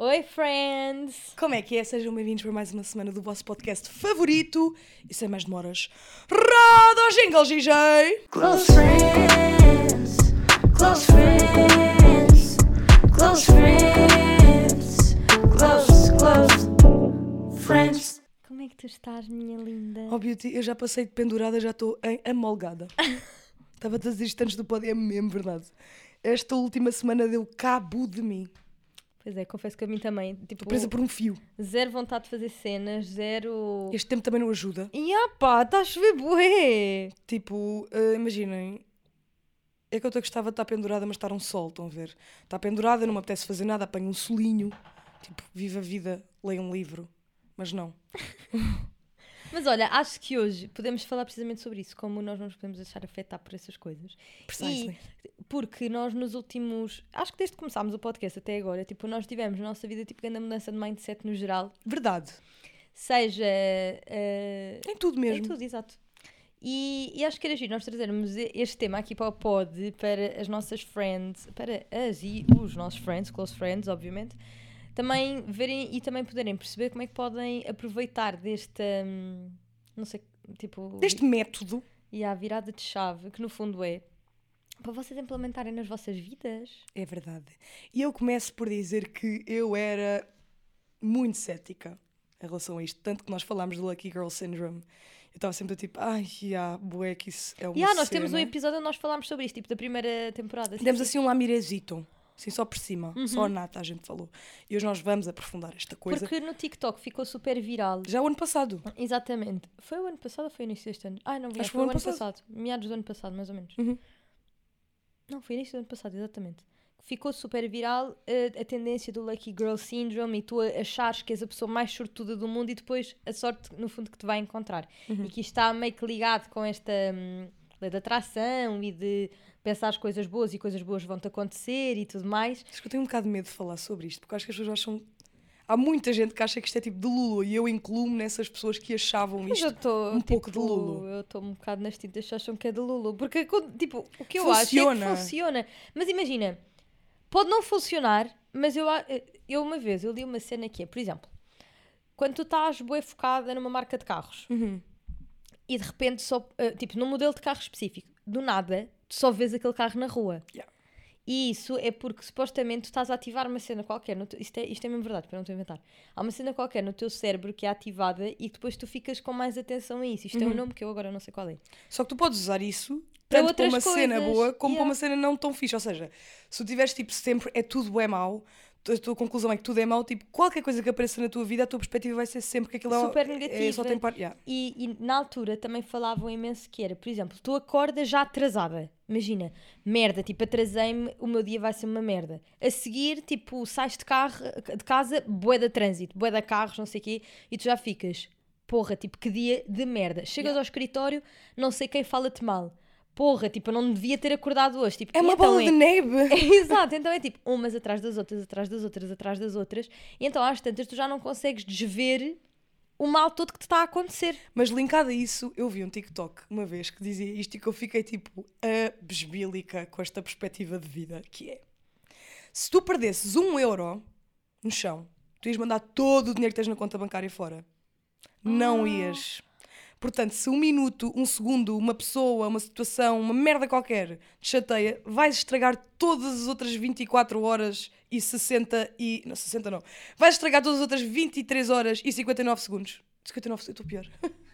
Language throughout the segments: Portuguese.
Oi, friends! Como é que é? Sejam bem-vindos para mais uma semana do vosso podcast favorito. E sem mais demoras, roda o jingle, GG! Close friends, close friends, close friends, close friends. Como é que tu estás, minha linda? Oh, Beauty, eu já passei de pendurada, já estou amolgada. Estava-te a dizer isto antes do pódio, é mesmo verdade. Esta última semana deu cabo de mim. Pois é, confesso que a mim também. Tipo, Estou presa por um fio. zero vontade de fazer cenas, zero... Este tempo também não ajuda. E pá, está a chover bué! Tipo, imaginem, é que eu gostava de estar pendurada, mas estar um sol, estão a ver? Estar pendurada, não me apetece fazer nada, apanho um solinho, tipo, viva a vida, leio um livro, mas não. Mas olha, acho que hoje podemos falar precisamente sobre isso, como nós não nos podemos deixar afetar por essas coisas. Precisely. Porque nós nos últimos... Acho que desde que começámos o podcast até agora, tipo, nós tivemos na nossa vida, tipo, grande mudança de mindset no geral. Verdade. Seja... Em tudo mesmo. Em tudo, exato. E acho que era giro nós trazermos este tema aqui para o pod, para as nossas friends, para as e os nossos friends, close friends, obviamente, também verem e também poderem perceber como é que podem aproveitar desta, não sei, tipo... Deste método. E a virada de chave, que no fundo é para vocês implementarem nas vossas vidas. É verdade. E eu começo por dizer que eu era muito cética em relação a isto, tanto que nós falámos do Lucky Girl Syndrome. Eu estava sempre tipo, bué, que isso é uma Nós cena. temos um episódio onde nós falámos sobre isto, tipo da primeira temporada. Demos assim um lamirezito, assim só por cima, só a nata a gente falou. E hoje nós vamos aprofundar esta coisa. Porque no TikTok ficou super viral. Já o ano passado. Exatamente. Foi o ano passado ou foi o início deste ano? Não vi. Acho que Foi foi o o ano ano passado. Meados do ano passado, mais ou menos. Uhum. Não, foi início do ano passado, exatamente. Ficou super viral a tendência do Lucky Girl Syndrome e tu achares que és a pessoa mais sortuda do mundo e depois a sorte, no fundo, que te vai encontrar. E que isto está meio que ligado com esta lei da atração e de pensar as coisas boas e coisas boas vão-te acontecer e tudo mais. Acho que eu tenho um bocado de medo de falar sobre isto, porque acho que as pessoas acham... Há muita gente que acha que isto é tipo de Lulu e eu incluo-me nessas pessoas que achavam Mas isto eu estou pouco de Lulu. Eu estou um bocado nas tintas que acham que é de Lulu. Porque, tipo, o que eu Funciona. acho é que funciona. Mas imagina, pode não funcionar, mas eu uma vez, eu li uma cena que é, por exemplo, quando tu estás bué focada numa marca de carros e de repente só, tipo, num modelo de carro específico, do nada, tu só vês aquele carro na rua. Yeah. E isso é porque supostamente tu estás a ativar uma cena qualquer, isto é mesmo verdade, para não te inventar. Há uma cena qualquer no teu cérebro que é ativada e depois tu ficas com mais atenção a isso. Isto é um nome que eu agora não sei qual é. Só que tu podes usar isso Para tanto para uma outras cena coisas. boa como para Yeah. uma cena não tão fixe. Ou seja, se tu tiveres tipo sempre é tudo é mau, a tua conclusão é que tudo é mau, tipo qualquer coisa que apareça na tua vida, a tua perspectiva vai ser sempre que aquilo Super é negativa. só tem parte. Yeah. E na altura também falavam imenso que era, por exemplo, tu acordas já atrasada. Imagina, merda, tipo, atrasei-me, o meu dia vai ser uma merda. A seguir, tipo, sais de casa, bué de trânsito, bué de carros, não sei o quê, e tu já ficas, porra, tipo, que dia de merda. Chegas ao escritório, não sei quem fala-te mal. Porra, tipo, eu não devia ter acordado hoje. Tipo, É uma então bola de neve. Exato, então é tipo, umas atrás das outras, atrás das outras, atrás das outras, e então às tantas tu já não consegues desver o mal todo que te está a acontecer. Mas linkado a isso, eu vi um TikTok uma vez que dizia isto e que eu fiquei tipo besbílica com esta perspectiva de vida, que é: se tu perdesses 1 euro no chão, tu ias mandar todo o dinheiro que tens na conta bancária fora. Não ias. Portanto, se 1 minuto, 1 segundo, uma pessoa, uma situação, uma merda qualquer te chateia, vais estragar todas as outras 24 horas e 60 e... Não, 60 não. Vais estragar todas as outras 23 horas e 59 segundos. 59, eu estou pior.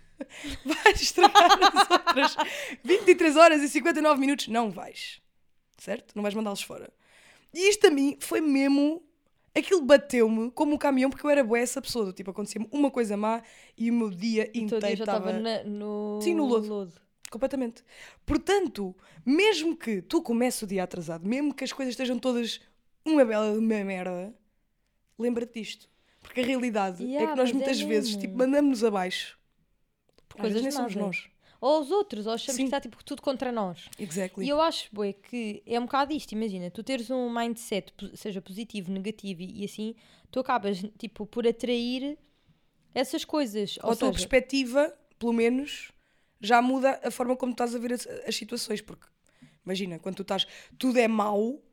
Vais estragar as outras 23 horas e 59 minutos. Não vais. Certo? Não vais mandá-los fora. E isto a mim foi mesmo... Aquilo bateu-me como um caminhão porque eu era bué essa pessoa. Tipo, acontecia-me uma coisa má e o meu dia inteiro Todo dia já estava... no... Sim, no lodo. Completamente. Portanto, mesmo que tu comeces o dia atrasado, mesmo que as coisas estejam todas uma bela de uma merda, lembra-te disto. Porque a realidade é que nós muitas vezes tipo, mandamos-nos abaixo. Porque às vezes nem somos nós. Ou os outros, ou achamos Sim. que está tipo, tudo contra nós. Exactly. E eu acho, bué, que é um bocado isto. Imagina, tu teres um mindset, seja positivo, negativo e assim, tu acabas tipo, por atrair essas coisas. Ou a tua perspectiva, pelo menos, já muda a forma como tu estás a ver as situações. Porque, imagina, quando tu estás... Tudo é mau,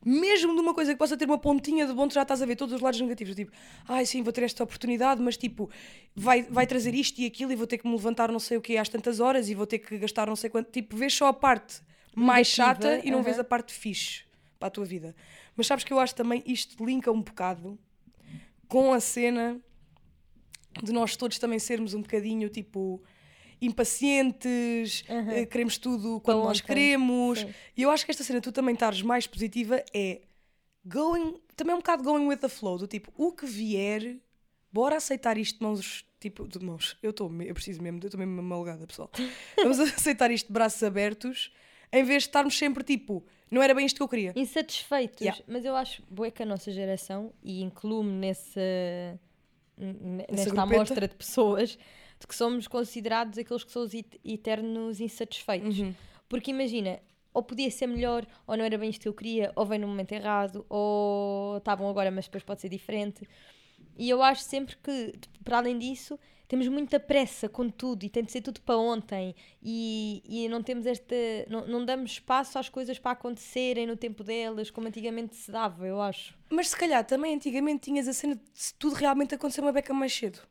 mesmo de uma coisa que possa ter uma pontinha de bom, tu já estás a ver todos os lados negativos. Tipo, ai sim, vou ter esta oportunidade, mas tipo, vai trazer isto e aquilo e vou ter que me levantar não sei o quê às tantas horas e vou ter que gastar não sei quanto. Tipo, vês só a parte mais Negativa, chata e não vês a parte fixe para a tua vida. Mas sabes que eu acho também isto linka um bocado com a cena de nós todos também sermos um bocadinho tipo impacientes, queremos tudo quando Para nós ontem. queremos. Sim. E eu acho que esta cena, tu também estares mais positiva, é também é um bocado going with the flow, do tipo, o que vier, bora aceitar isto de mãos, tipo, de mãos. Eu estou mesmo malgada, pessoal. Vamos aceitar isto de braços abertos, em vez de estarmos sempre tipo, não era bem isto que eu queria. Insatisfeitos. Yeah. Mas eu acho bué que a nossa geração, e incluo-me nesta grupeta. amostra de pessoas, de que somos considerados aqueles que são os eternos insatisfeitos. Porque imagina, ou podia ser melhor, ou não era bem isto que eu queria, ou vem no momento errado, ou está bom agora, mas depois pode ser diferente. E eu acho sempre que, para além disso, temos muita pressa com tudo e tem de ser tudo para ontem e não temos não damos espaço às coisas para acontecerem no tempo delas, como antigamente se dava, eu acho. Mas se calhar também antigamente tinhas a cena de se tudo realmente acontecer uma beca mais cedo.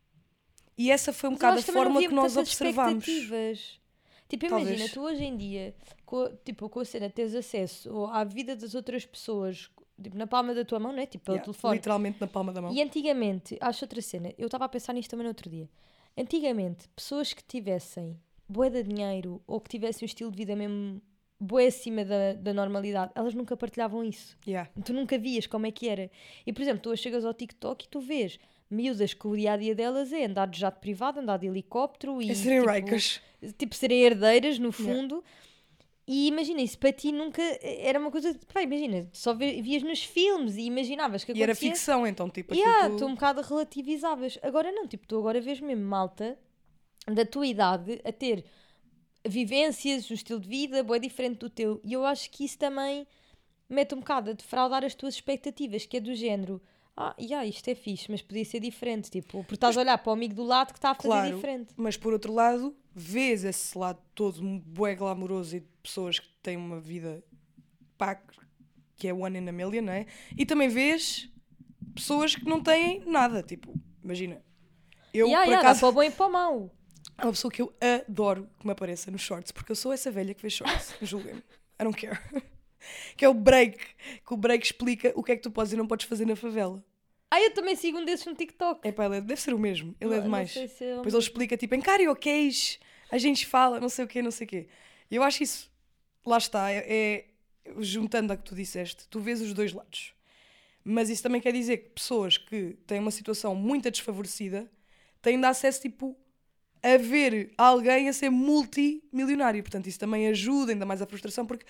E essa foi um Mas eu bocado a acho que também não forma havia que nós tantas observamos. expectativas. Tipo, Talvez. imagina, tu hoje em dia, com a cena de teres acesso à vida das outras pessoas, tipo, na palma da tua mão, não é? Tipo, pelo Yeah, telefone. literalmente na palma da mão. E antigamente, acho outra cena, eu estava a pensar nisto também no outro dia. Antigamente, pessoas que tivessem bué de dinheiro ou que tivessem um estilo de vida mesmo bué acima da normalidade, elas nunca partilhavam isso. Yeah. Tu nunca vias como é que era. E, por exemplo, tu chegas ao TikTok e tu vês miúdas que o dia-a-dia delas é andar de jato privado, andar de helicóptero e É serem tipo, ricas. tipo serem herdeiras, no fundo. E imagina, isso para ti nunca era uma coisa... Pá, imagina, só vias nos filmes e imaginavas que E era acontecia. ficção, então, tipo, Yeah, aquilo tu um bocado relativizavas. Agora não, tipo, tu agora vês mesmo malta da tua idade a ter vivências, um estilo de vida bué diferente do teu. E eu acho que isso também mete um bocado a defraudar as tuas expectativas, que é do género, isto é fixe, mas podia ser diferente, tipo, porque estás a olhar para o amigo do lado que está a fazer Claro, diferente. mas por outro lado, vês esse lado todo bué glamouroso e de pessoas que têm uma vida pá, que é one in a million, não é? E também vês pessoas que não têm nada, tipo, imagina. Eu, por Dá acaso, para o bom e para o mau. há uma pessoa que eu adoro que me apareça nos shorts, porque eu sou essa velha que vê shorts, julguem-me, I don't care. Que é o break, que o break explica o que é que tu podes e não podes fazer na favela. Eu também sigo um desses no TikTok. Epá, ele deve ser o mesmo, ele é Não demais. sei se é o Depois ele explica, tipo, em karaokês, a gente fala, não sei o quê, não sei o quê. E eu acho isso, lá está, juntando a que tu disseste, tu vês os dois lados. Mas isso também quer dizer que pessoas que têm uma situação muito desfavorecida têm de acesso, tipo, a ver alguém a ser multimilionário. Portanto, isso também ajuda ainda mais a frustração, porque,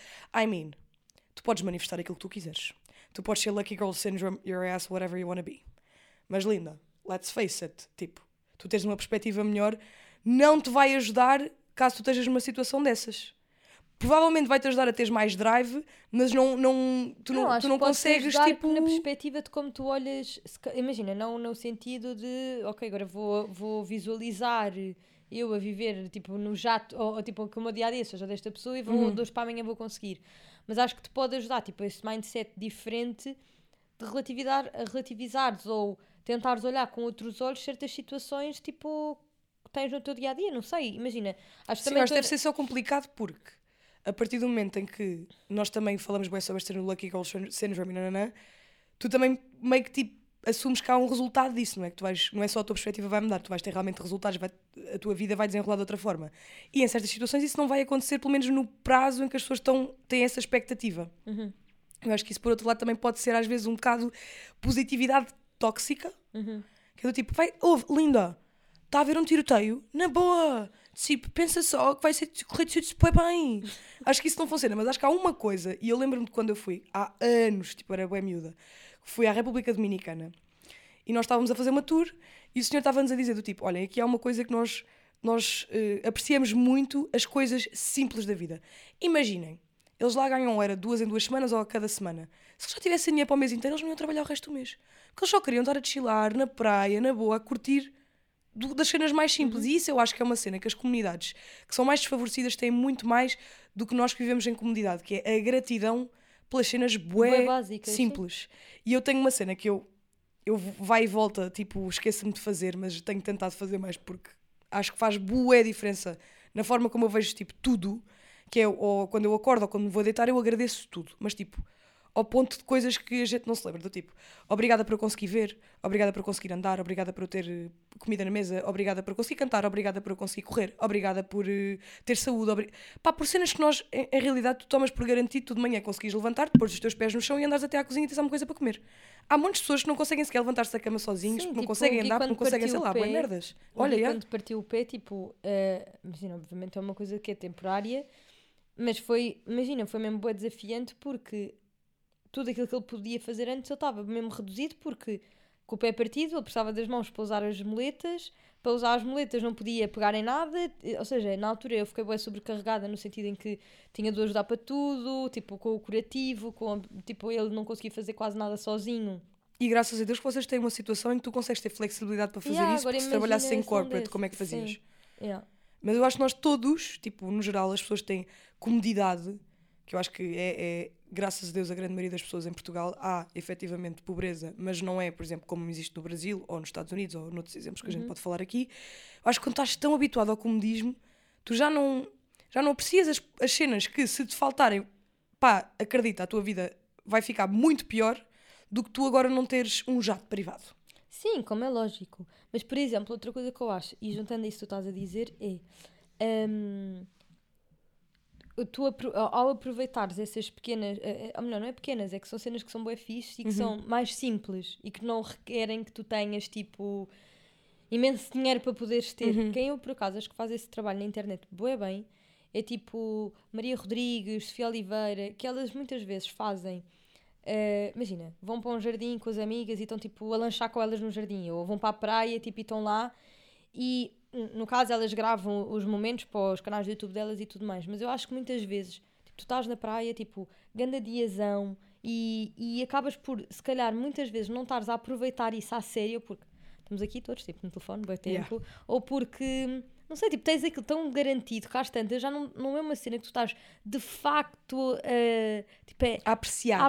tu podes manifestar aquilo que tu quiseres. Tu podes ser lucky girl syndrome, your ass, whatever you wanna be. Mas, linda, let's face it, tipo, tu tens uma perspectiva melhor, não te vai ajudar caso tu estejas numa situação dessas. Provavelmente vai-te ajudar a teres mais drive, mas tu não consegues, tipo... na perspectiva de como tu olhas, imagina, não no sentido de, ok, agora vou visualizar eu a viver, tipo, no jato, ou tipo, que o meu dia-a-dia seja desta pessoa e de hoje para amanhã vou conseguir. Mas acho que te pode ajudar, tipo, esse mindset diferente de relativizares ou tentares olhar com outros olhos certas situações, tipo, que tens no teu dia-a-dia, não sei, imagina. Acho que Sim, acho que deve ser só complicado porque a partir do momento em que nós também falamos bem sobre este Lucky Girl Syndrome, tu também meio que tipo assumes que há um resultado disso, não é? Que tu não é só a tua perspectiva vai mudar, tu vais ter realmente resultados, a tua vida vai desenrolar de outra forma. E em certas situações isso não vai acontecer, pelo menos no prazo em que as pessoas têm essa expectativa. Eu acho que isso, por outro lado, também pode ser às vezes um bocado positividade tóxica, que é do tipo, linda, está a haver um tiroteio, na boa, tipo, pensa só que vai ser correr super bem. Acho que isso não funciona, mas acho que há uma coisa, e eu lembro-me de quando eu fui, há anos, tipo, era bué miúda, fui à República Dominicana, e nós estávamos a fazer uma tour, e o senhor estava-nos a dizer do tipo, olha, aqui há uma coisa que nós apreciamos muito, as coisas simples da vida. Imaginem, eles lá ganham, era 2 em 2 semanas ou a cada semana. Se eles já tivessem dinheiro para o mês inteiro, eles não iam trabalhar o resto do mês. Porque eles só queriam estar a chilar na praia, na boa, a curtir das cenas mais simples. E isso eu acho que é uma cena que as comunidades que são mais desfavorecidas têm muito mais do que nós que vivemos em comunidade, que é a gratidão pelas cenas Bué bué básicas, sim. simples. E eu tenho uma cena que eu vai e volta, tipo, esqueço-me de fazer, mas tenho tentado fazer mais porque acho que faz bué diferença na forma como eu vejo, tipo, tudo, que é, ou quando eu acordo ou quando me vou deitar, eu agradeço tudo, mas tipo, ao ponto de coisas que a gente não se lembra, do tipo, obrigada por eu conseguir ver, obrigada por eu conseguir andar, obrigada por eu ter comida na mesa, obrigada por eu conseguir cantar, obrigada por eu conseguir correr, obrigada por ter saúde, pá, por cenas que nós, em realidade, tu tomas por garantido, tu de manhã conseguires levantar-te, pôres os teus pés no chão e andares até à cozinha e tens alguma coisa para comer. Há muitas pessoas que não conseguem sequer levantar-se da cama sozinhos, Sim, porque não tipo, conseguem o Gui andar, porque não quando conseguem, sei partiu lá, o pé, bué merdas. o Olha, Gui já. quando partiu o pé, tipo, imagina, obviamente é uma coisa que é temporária, mas imagina, foi mesmo bué desafiante porque tudo aquilo que ele podia fazer antes ele estava mesmo reduzido porque com o pé partido ele precisava das mãos para usar as muletas, para usar as muletas não podia pegar em nada, ou seja, na altura eu fiquei bué sobrecarregada no sentido em que tinha de ajudar para tudo, tipo com o curativo, tipo ele não conseguia fazer quase nada sozinho. E graças a Deus que vocês têm uma situação em que tu consegues ter flexibilidade para fazer Yeah, isso, agora porque se imagina trabalhasses em se não corporate, desse. como é que fazias? Sim. Yeah. Mas eu acho que nós todos, tipo, no geral, as pessoas têm comodidade, que eu acho que é graças a Deus, a grande maioria das pessoas em Portugal há efetivamente pobreza, mas não é, por exemplo, como existe no Brasil, ou nos Estados Unidos, ou noutros exemplos que a gente pode falar aqui. Eu acho que quando estás tão habituado ao comodismo, tu já não aprecias as cenas que, se te faltarem, pá, acredita, a tua vida vai ficar muito pior do que tu agora não teres um jato privado. Sim, como é lógico. Mas, por exemplo, outra coisa que eu acho, e juntando isso que tu estás a dizer, é ao aproveitares essas pequenas, ou melhor, não é pequenas, é que são cenas que são bué fixe e que são mais simples e que não requerem que tu tenhas tipo imenso dinheiro para poderes ter. Quem eu por acaso acho que faz esse trabalho na internet bué bem é tipo Maria Rodrigues, Sofia Oliveira, que elas muitas vezes fazem. Imagina, vão para um jardim com as amigas e estão tipo a lanchar com elas no jardim, ou vão para a praia tipo, e estão lá e no caso elas gravam os momentos para os canais do YouTube delas e tudo mais, mas eu acho que muitas vezes tipo, tu estás na praia, tipo, ganda diazão e acabas por, se calhar muitas vezes não estares a aproveitar isso à sério, porque estamos aqui todos tipo no telefone, bem tempo, ou porque não sei, tipo, tens aquilo tão garantido que às tantas já não é uma cena que tu estás de facto tipo, A apreciar.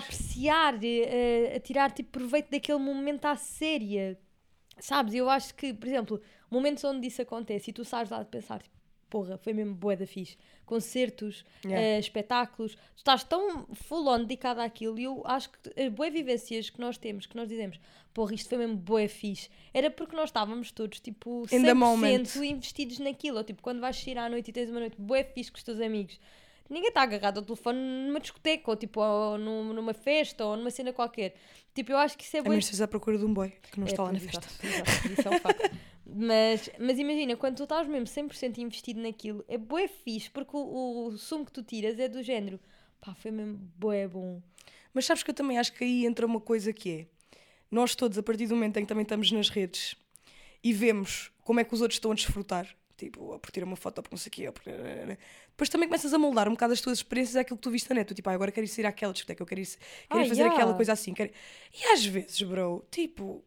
a tirar tipo, proveito daquele momento à séria. Sabes? Eu acho que, por exemplo, momentos onde isso acontece e tu sabes lá de pensar, tipo, porra, foi mesmo bué da fixe. Concertos, espetáculos, tu estás tão full on dedicado àquilo e eu acho que as bué vivências que nós temos, que nós dizemos, porra, isto foi mesmo bué fixe, era porque nós estávamos todos, tipo, 100% investidos naquilo. Ou tipo, quando vais sair à noite e tens uma noite bué fixe com os teus amigos, ninguém está agarrado ao telefone numa discoteca, ou tipo, numa festa, ou numa cena qualquer. Tipo, eu acho que isso é bué... mas estás à procura de um boy que não está lá na festa. Exato, isso é um facto. Mas imagina, quando tu estás mesmo 100% investido naquilo, é bué fixe, porque o sumo que tu tiras é do género, pá, foi mesmo bué bom. Mas sabes que eu também acho que aí entra uma coisa que é, nós todos, a partir do momento em que também estamos nas redes e vemos como é que os outros estão a desfrutar, tipo, a curtir uma foto, por não sei o quê, depois também começas a moldar um bocado as tuas experiências àquilo que tu viste na net. Tu, tipo, agora quero ir àquela discoteca, eu quero fazer aquela coisa assim. E às vezes, bro, tipo,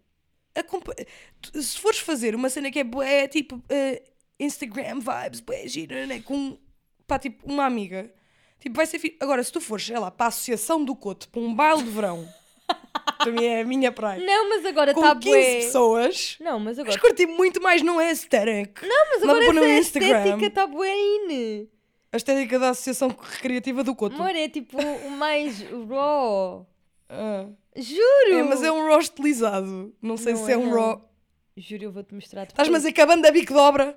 se fores fazer uma cena que é tipo, Instagram vibes, bué, gira, né, com, pá, tipo, uma amiga, tipo, vai ser fixe. Agora, se tu fores, sei lá, para a Associação do Coto, para um baile de verão, também é a minha praia. Não, mas agora com está 15 bué. pessoas. Não, mas agora... Mas curti muito mais, não é aesthetic. Não, mas agora no essa Instagram. estética está bué in. A estética da Associação Recreativa do Coto. Amor, é tipo o mais raw. Ah. Juro! É, mas é um raw estilizado. Não sei Não se é um não. raw... Juro, eu vou-te mostrar depois. Estás-me a dizer que a banda Bico de Obra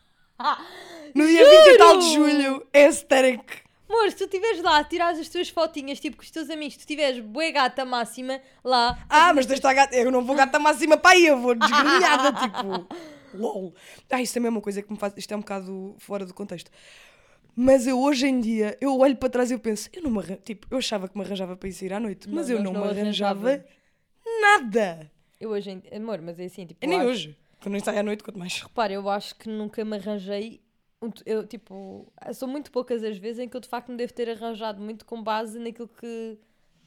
no dia Juro! 20 e tal de julho é aesthetic. Amor, se tu estiveres lá, tirares as tuas fotinhas, tipo, com os teus amigos, se tu tiveres bué gata máxima, lá... Mas desta gata... Eu não vou gata máxima para aí, eu vou desgrenhada, tipo... LOL. Isso também é uma coisa que me faz... Isto é um bocado fora do contexto. Mas eu, hoje em dia, eu olho para trás e eu penso... eu achava que me arranjava para ir sair à noite, mas eu não me arranjava nada. Eu hoje em dia... Amor, mas é assim, tipo... Nem hoje. Quando eu saio à noite, quanto mais... Repara, eu acho que nunca me arranjei... são muito poucas as vezes em que eu de facto me devo ter arranjado muito com base naquilo que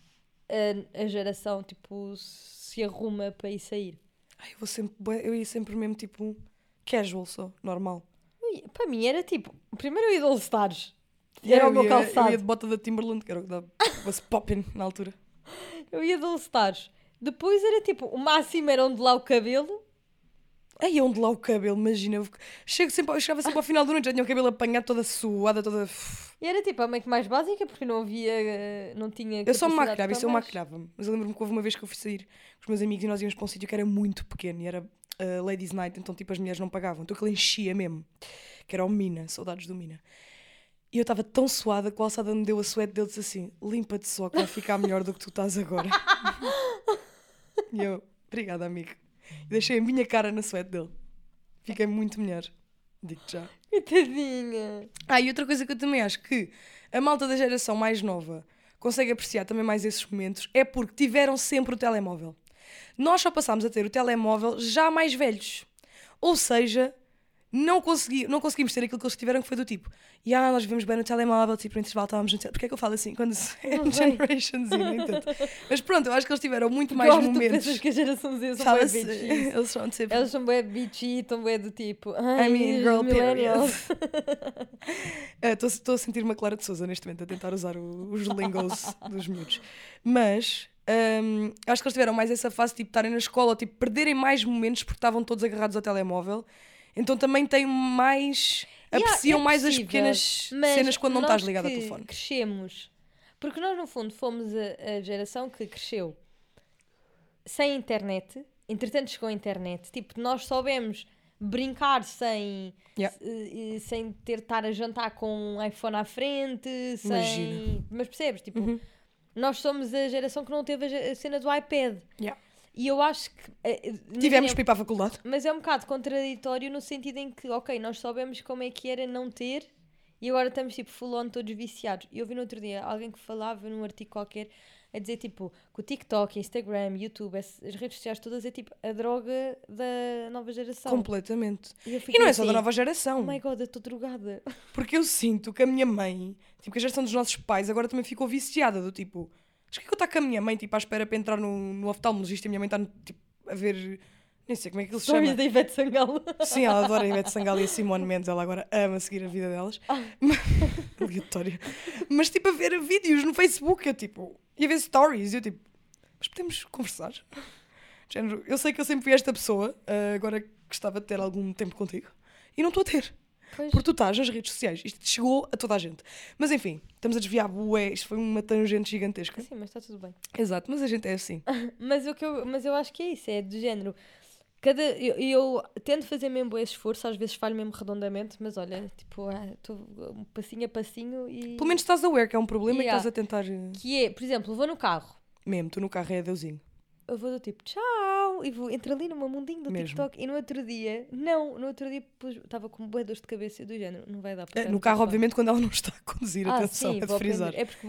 a geração, tipo, se arruma para ir sair. Eu ia sempre mesmo, tipo, casual só, normal. Para mim era tipo, primeiro eu ia de All Stars. Era o meu calçado. Eu ia de bota da Timberland, que era o que dava. Was popping na altura. Eu ia de All Stars. Depois era tipo, o máximo era onde lá o cabelo. Ai, onde lá o cabelo, imagina. Eu chegava sempre ao final da noite, já tinha o cabelo apanhado, toda suada, toda... E era tipo a make mais básica, porque não havia, não tinha Eu só me capacidade maquilhava, para isso eu mais. maquilhava-me. Mas eu lembro-me que houve uma vez que eu fui sair com os meus amigos e nós íamos para um sítio que era muito pequeno e era Ladies Night, então tipo as mulheres não pagavam. Então aquilo enchia mesmo, que era o Mina, saudades do Mina. E eu estava tão suada que o Alçada me deu a suéte dele e disse assim: limpa-te só que vai ficar melhor do que tu estás agora. E eu, obrigada amigo. E deixei a minha cara na suéte dele. Fiquei muito melhor, digo-te já. Coitadinha. E outra coisa que eu também acho que a malta da geração mais nova consegue apreciar também mais esses momentos é porque tiveram sempre o telemóvel. Nós só passámos a ter o telemóvel já mais velhos. Ou seja, não conseguimos ter aquilo que eles tiveram, que foi do tipo, nós vivemos bem no telemóvel, tipo, no intervalo estávamos no telemóvel. Porquê é que eu falo assim? Quando é Generation Z, não entendo. Mas pronto, eu acho que eles tiveram muito mais Agora momentos. tu pensas que a geração Z são Fala-se- bem bitchy. Eles são tipo... Elas são bem bitchy, estão bem do tipo... I mean, girl, millennials. Estou a sentir uma Clara de Sousa neste momento, a tentar usar os lingos dos miúdos. Mas acho que eles tiveram mais essa fase, tipo, estarem na escola, tipo, perderem mais momentos porque estavam todos agarrados ao telemóvel. Então também têm mais... apreciam é mais as possível, pequenas mas cenas quando não estás nós ligado ao que telefone. Crescemos. Porque nós, no fundo, fomos a geração que cresceu sem internet. Entretanto, chegou a internet. Tipo, nós soubemos brincar sem ter de estar a jantar com um iPhone à frente. Imagina. Mas percebes? Tipo, nós somos a geração que não teve a cena do iPad. Yeah. E eu acho que... Tivemos para ir para a faculdade. Mas é um bocado contraditório no sentido em que, ok, nós soubemos como é que era não ter e agora estamos tipo full on todos viciados. E eu vi no outro dia alguém que falava num artigo qualquer a dizer tipo que o TikTok, Instagram, YouTube, as redes sociais todas é tipo a droga da nova geração. Completamente. E E não é só da nova geração. Oh my god, eu estou drogada. Porque eu sinto que a minha mãe, tipo, que a geração dos nossos pais agora também ficou viciada do tipo... Acho que eu estou com a minha mãe, tipo, à espera para entrar no oftalmologista e a minha mãe está, tipo, a ver... Nem sei como é que ele se Stories chama. da Ivete Sangalo. Sim, ela adora a Ivete Sangalo e a Simone Mendes. Ela agora ama seguir a vida delas. Aleatório. Mas, tipo, a ver vídeos no Facebook. Eu, tipo... E a ver stories. Eu, tipo... Mas podemos conversar? Género, eu sei que eu sempre fui esta pessoa. Agora gostava de ter algum tempo contigo. E não estou a ter. Pois. Porque tu estás nas redes sociais. Isto chegou a toda a gente. Mas, enfim. Estamos a desviar. Bué. Isto foi uma tangente gigantesca. Sim, mas está tudo bem. Exato. Mas a gente é assim. Mas eu acho que é isso. É do género... Eu tento fazer mesmo esse esforço, às vezes falho mesmo redondamente, mas olha, tipo, estou um passinho a passinho e... Pelo menos estás aware que é um problema e Yeah. estás a tentar... Que é, por exemplo, vou no carro, Mesmo, tu no carro é adeusinho. eu vou do tipo, tchau, e entro ali no meu mundinho do Mesmo. TikTok, e no outro dia estava com bué dores de cabeça e do género, não vai dar para estar No carro, telefone. obviamente, quando ela não está a conduzir, atenção, Sim, é de vou frisar. aprender. É porque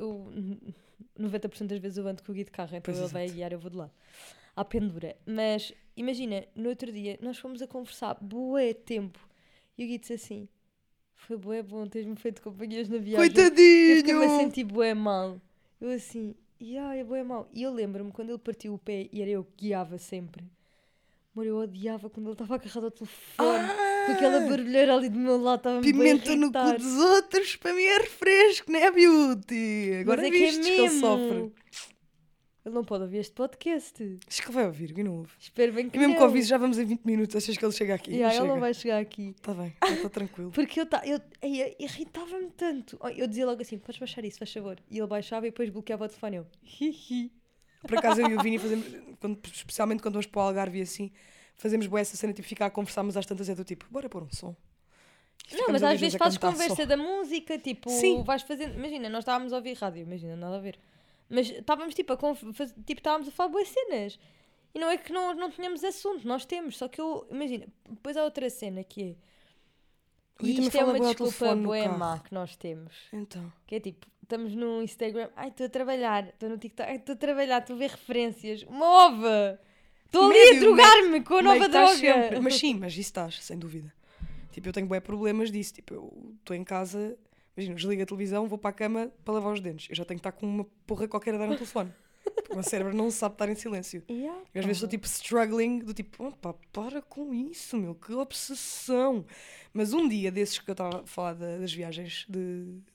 90% das vezes eu ando com o guia de carro, então Pois, ele vai exato. guiar, eu vou de lá. À pendura. Mas, imagina, no outro dia, nós fomos a conversar bué tempo. E o Gui disse assim, foi bué bom, tens-me feito companhias na viagem. Eu fiquei-me a Coitadinho! sentir bué mal. Eu assim, é bué mal. E eu lembro-me, quando ele partiu o pé, e era eu que guiava sempre. Amor, eu odiava quando ele estava agarrado ao telefone. Com aquela barulheira ali do meu lado, estava-me bué a Pimenta no cu irritar. dos outros, para mim é refresco, não é, Beauty? Agora Mas é que é vistes que ele mesmo. sofre. Ele não pode ouvir este podcast. Acho que ele vai ouvir, e não ouve. Espero bem que E mesmo não. que ouvisse, já vamos em 20 minutos, achas que ele chega aqui? Yeah, ele chega. não vai chegar aqui. Está bem, está tranquilo. Porque eu irritava-me tanto. Eu dizia logo assim, podes baixar isso, faz favor. E ele baixava e depois bloqueava o telefone. Eu, hihi. Por acaso eu e o Vini fazemos, especialmente quando vamos para o Algarve e assim, fazemos boa essa cena, tipo, ficar a conversar, mas às tantas é do tipo, bora pôr um som. E Não, ficamos mas ali às os dois vezes a fazes cantar conversa só. da música, tipo, Sim. vais fazendo. Imagina, nós estávamos a ouvir rádio, imagina, nada a ver. Mas estávamos tipo estávamos a falar boas cenas. E não é que não tínhamos assunto, nós temos. Só que imagina, depois há outra cena que é. O Gui E também isto é fala uma bué ao desculpa telefone no bué carro. má que nós temos. Então, Que é tipo, estamos no Instagram, estou a trabalhar, estou no TikTok, estou a trabalhar, estou a ver referências. Uma ova! Estou ali a Médio, drogar-me com a meio nova que estás droga! sempre. Mas sim, mas isso estás, sem dúvida. Tipo, eu tenho bué problemas disso. Tipo, eu estou em casa, imagina, desligo a televisão, vou para a cama para lavar os dentes. Eu já tenho que estar com uma porra qualquer a dar no telefone. Porque o meu cérebro não sabe estar em silêncio. Yeah, E às vezes estou tipo struggling, do tipo, opa, para com isso, meu, que obsessão. Mas um dia desses que eu estava a falar das viagens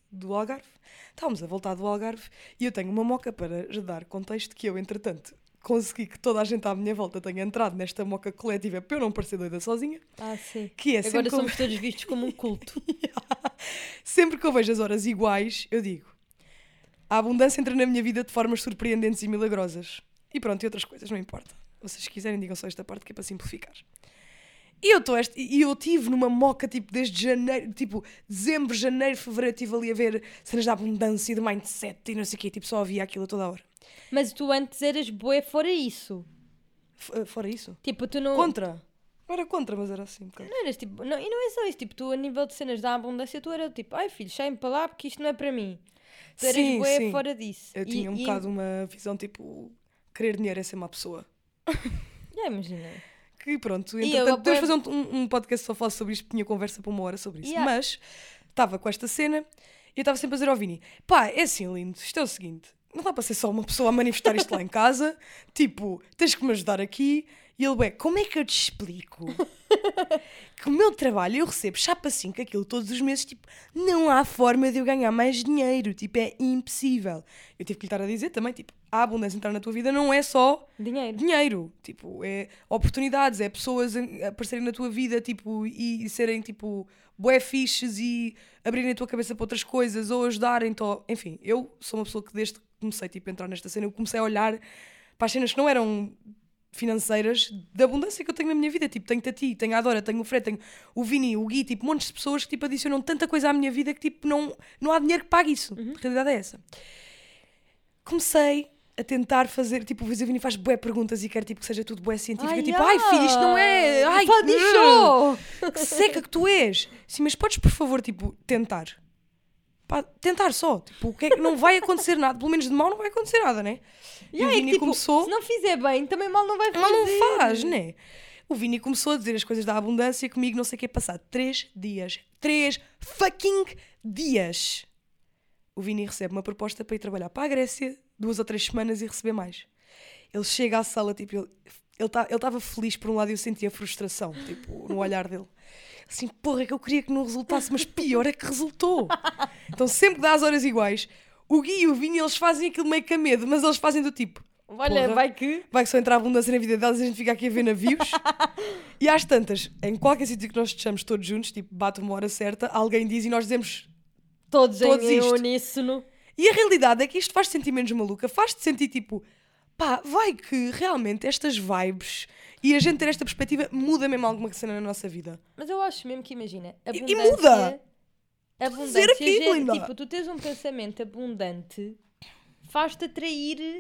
do Algarve. Estávamos a voltar do Algarve e eu tenho uma moca para dar contexto que eu, entretanto, consegui que toda a gente à minha volta tenha entrado nesta moca coletiva para eu não parecer doida sozinha. Sim. Que é Agora sempre somos todos vistos como um culto. Sempre que eu vejo as horas iguais, eu digo: a abundância entra na minha vida de formas surpreendentes e milagrosas. E pronto, e outras coisas, não importa. Vocês quiserem, digam só esta parte que é para simplificar. E eu tive numa moca tipo desde janeiro, tipo dezembro, janeiro, fevereiro, estive ali a ver cenas da abundância e do mindset e não sei o quê, tipo só havia aquilo a toda a hora. Mas tu antes eras bué fora isso. Fora isso? Tipo, tu não... Contra? Não era contra, mas era assim um bocado. Não eras tipo... Não, e não é só isso. Tipo, tu a nível de cenas da abundância, tu eras tipo... Ai filho, saem para lá porque isto não é para mim. Tu eras Sim, bué sim. fora disso. Eu tinha um bocado uma visão tipo... Querer dinheiro é ser uma pessoa. Imagina. Que pronto, E entretanto, eu podemos fazer um podcast só falar sobre isto, tinha conversa para 1 hora sobre isso. Yeah. Mas estava com esta cena e eu estava sempre a dizer ao Vini: pá, é assim lindo, isto é o seguinte, não dá para ser só uma pessoa a manifestar isto lá em casa, tipo, tens que me ajudar aqui. E ele, como é que eu te explico que o meu trabalho eu recebo chapa 5 aquilo todos os meses, tipo, não há forma de eu ganhar mais dinheiro, tipo, é impossível. Eu tive que lhe estar a dizer também, tipo, a abundância entrar na tua vida não é só dinheiro, tipo, é oportunidades, é pessoas a aparecerem na tua vida, tipo, e serem, tipo, bué fixes e abrirem a tua cabeça para outras coisas ou ajudarem-te, enfim, eu sou uma pessoa que desde que comecei, tipo, a entrar nesta cena, eu comecei a olhar para as cenas que não eram financeiras da abundância que eu tenho na minha vida, tipo, tenho-te a ti, tenho a Dora, tenho o Fred, tenho o Vini, o Gui, tipo, montes de pessoas que, tipo, adicionam tanta coisa à minha vida que, tipo, não há dinheiro que pague isso. A realidade é essa. Comecei a tentar fazer, tipo, o Vini faz bué perguntas e quer, tipo, que seja tudo bué científico, tipo, ai filho, isto não é, ai, que seca que tu és. Sim, mas podes, por favor, tipo, tentar. Pá, tentar só, tipo, o que é que não vai acontecer nada, pelo menos de mal não vai acontecer nada, né? E o Vini tipo, começou... se não fizer bem, também mal não vai fazer. Mal não faz, né? O Vini começou a dizer as coisas da abundância comigo, não sei o que é passado. 3 dias. 3 fucking dias. O Vini recebe uma proposta para ir trabalhar para a Grécia 2 ou 3 semanas e receber mais. Ele chega à sala, tipo, ele estava feliz por um lado e eu sentia frustração, tipo, no olhar dele. Assim, porra, é que eu queria que não resultasse, mas pior é que resultou. Então sempre que dá as horas iguais, o Gui e o Vini, eles fazem aquilo meio que a medo, mas eles fazem do tipo... Olha, porra, vai que só entrar abundância na vida delas e a gente fica aqui a ver navios. E às tantas, em qualquer sítio que nós estejamos todos juntos, tipo, bate uma hora certa, alguém diz e nós dizemos todos em isto. uníssono. E a realidade é que isto faz-te sentir menos maluca, faz-te sentir tipo, pá, vai que realmente estas vibes e a gente ter esta perspectiva muda mesmo alguma cena na nossa vida. Mas eu acho mesmo que, imagina, E muda! Abundância, aquilo, ainda. tipo, tu tens um pensamento abundante, faz-te atrair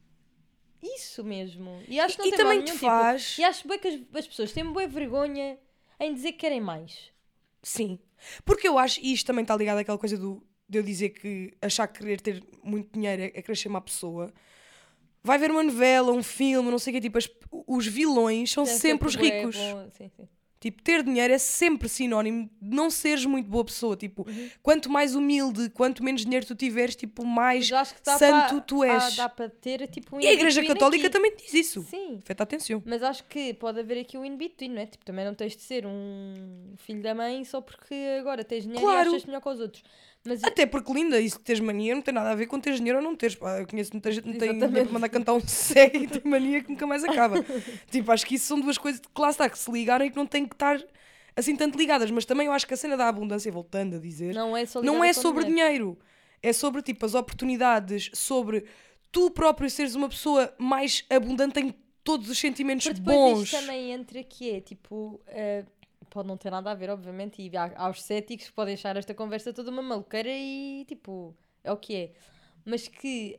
isso mesmo. E acho que não E tem também mal te nenhum, faz... Tipo, e acho bem que as pessoas têm boa vergonha em dizer que querem mais. Sim. Porque eu acho, e isto também está ligado àquela coisa de eu dizer que achar que querer ter muito dinheiro é querer ser uma pessoa. Vai ver uma novela, um filme, não sei o quê, tipo, os vilões são sempre os ricos. Sim, sim. Tipo, ter dinheiro é sempre sinónimo de não seres muito boa pessoa. Tipo, quanto mais humilde, quanto menos dinheiro tu tiveres, tipo, mais santo tu és. Dá para ter tipo um E a Igreja Católica aqui. também diz isso. Sim. Feita atenção. Mas acho que pode haver aqui um in-between, não é? Tipo, também não tens de ser um filho da mãe só porque agora tens dinheiro Claro. e achas melhor que os outros. Mas Até porque, linda, isso de teres mania não tem nada a ver com teres dinheiro ou não teres. Pá, eu conheço muita gente que não tem dinheiro para mandar cantar um cego e tem mania que nunca mais acaba. Tipo, acho que isso são duas coisas que lá está, que se ligaram e que não têm que estar assim tanto ligadas. Mas também eu acho que a cena da abundância, voltando a dizer, não é, só não é ligada com sobre dinheiro. É sobre, tipo, as oportunidades, sobre tu próprio seres uma pessoa mais abundante em todos os sentimentos Porque depois bons. isto também entra que é, tipo... pode não ter nada a ver, obviamente, e há os céticos que podem achar esta conversa toda uma maluqueira e, tipo, é o que é. Mas que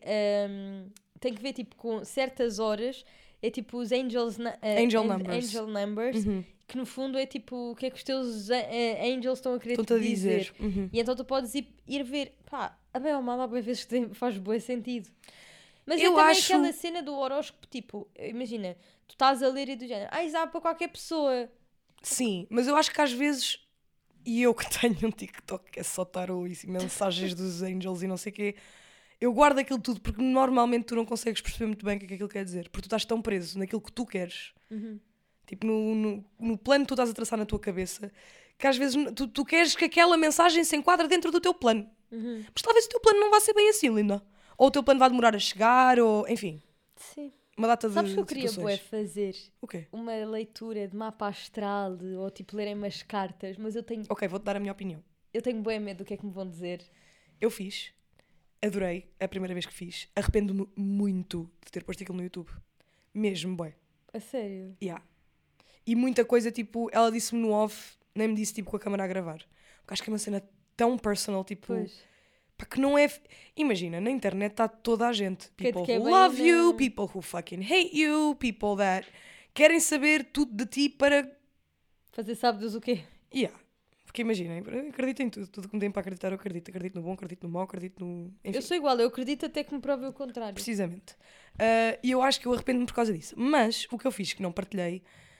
tem que ver, tipo, com certas horas, é tipo os angel numbers, que no fundo é tipo, o que é que os teus angels estão a querer te dizer. E então tu podes ir ver, pá, a bem ou mal há boas vezes que faz bom sentido. Mas eu também acho... aquela cena do horóscopo, tipo, imagina, tu estás a ler e do género, isso dá para qualquer pessoa. Sim, mas eu acho que às vezes, e eu que tenho um TikTok que é só tarot e mensagens dos angels e não sei o quê, eu guardo aquilo tudo porque normalmente tu não consegues perceber muito bem o que é que aquilo quer dizer, porque tu estás tão preso naquilo que tu queres, tipo no plano que tu estás a traçar na tua cabeça, que às vezes tu queres que aquela mensagem se enquadre dentro do teu plano. Mas talvez o teu plano não vá ser bem assim, linda. Ou o teu plano vai demorar a chegar, ou enfim, Sim. uma data Sabes de que eu queria bué situações. fazer O quê? uma leitura de mapa astral ou tipo lerem umas cartas, mas eu tenho Ok, vou-te dar a minha opinião. bué medo do que é que me vão dizer. Eu fiz, adorei, a primeira vez que fiz. Arrependo-me muito de ter posto aquilo no YouTube. Mesmo, bué. A sério? Yeah. E muita coisa, tipo, ela disse-me no off, nem me disse, tipo, com a câmera a gravar. Porque acho que é uma cena tão personal, tipo... Pois. Pá, que não é... Imagina, na internet está toda a gente. Que People te quer who bem, love you, não. people who fucking hate you, people that querem saber tudo de ti para... Fazer sabe-Deus o quê? Yeah. Porque imaginem, eu acredito em tudo. Tudo que me tem para acreditar, eu acredito. Acredito no bom, acredito no mau, acredito no... Enfim, Eu sou igual, eu acredito até que me prove o contrário. precisamente. E eu acho que eu arrependo-me por causa disso. Mas, o que eu fiz, que não partilhei,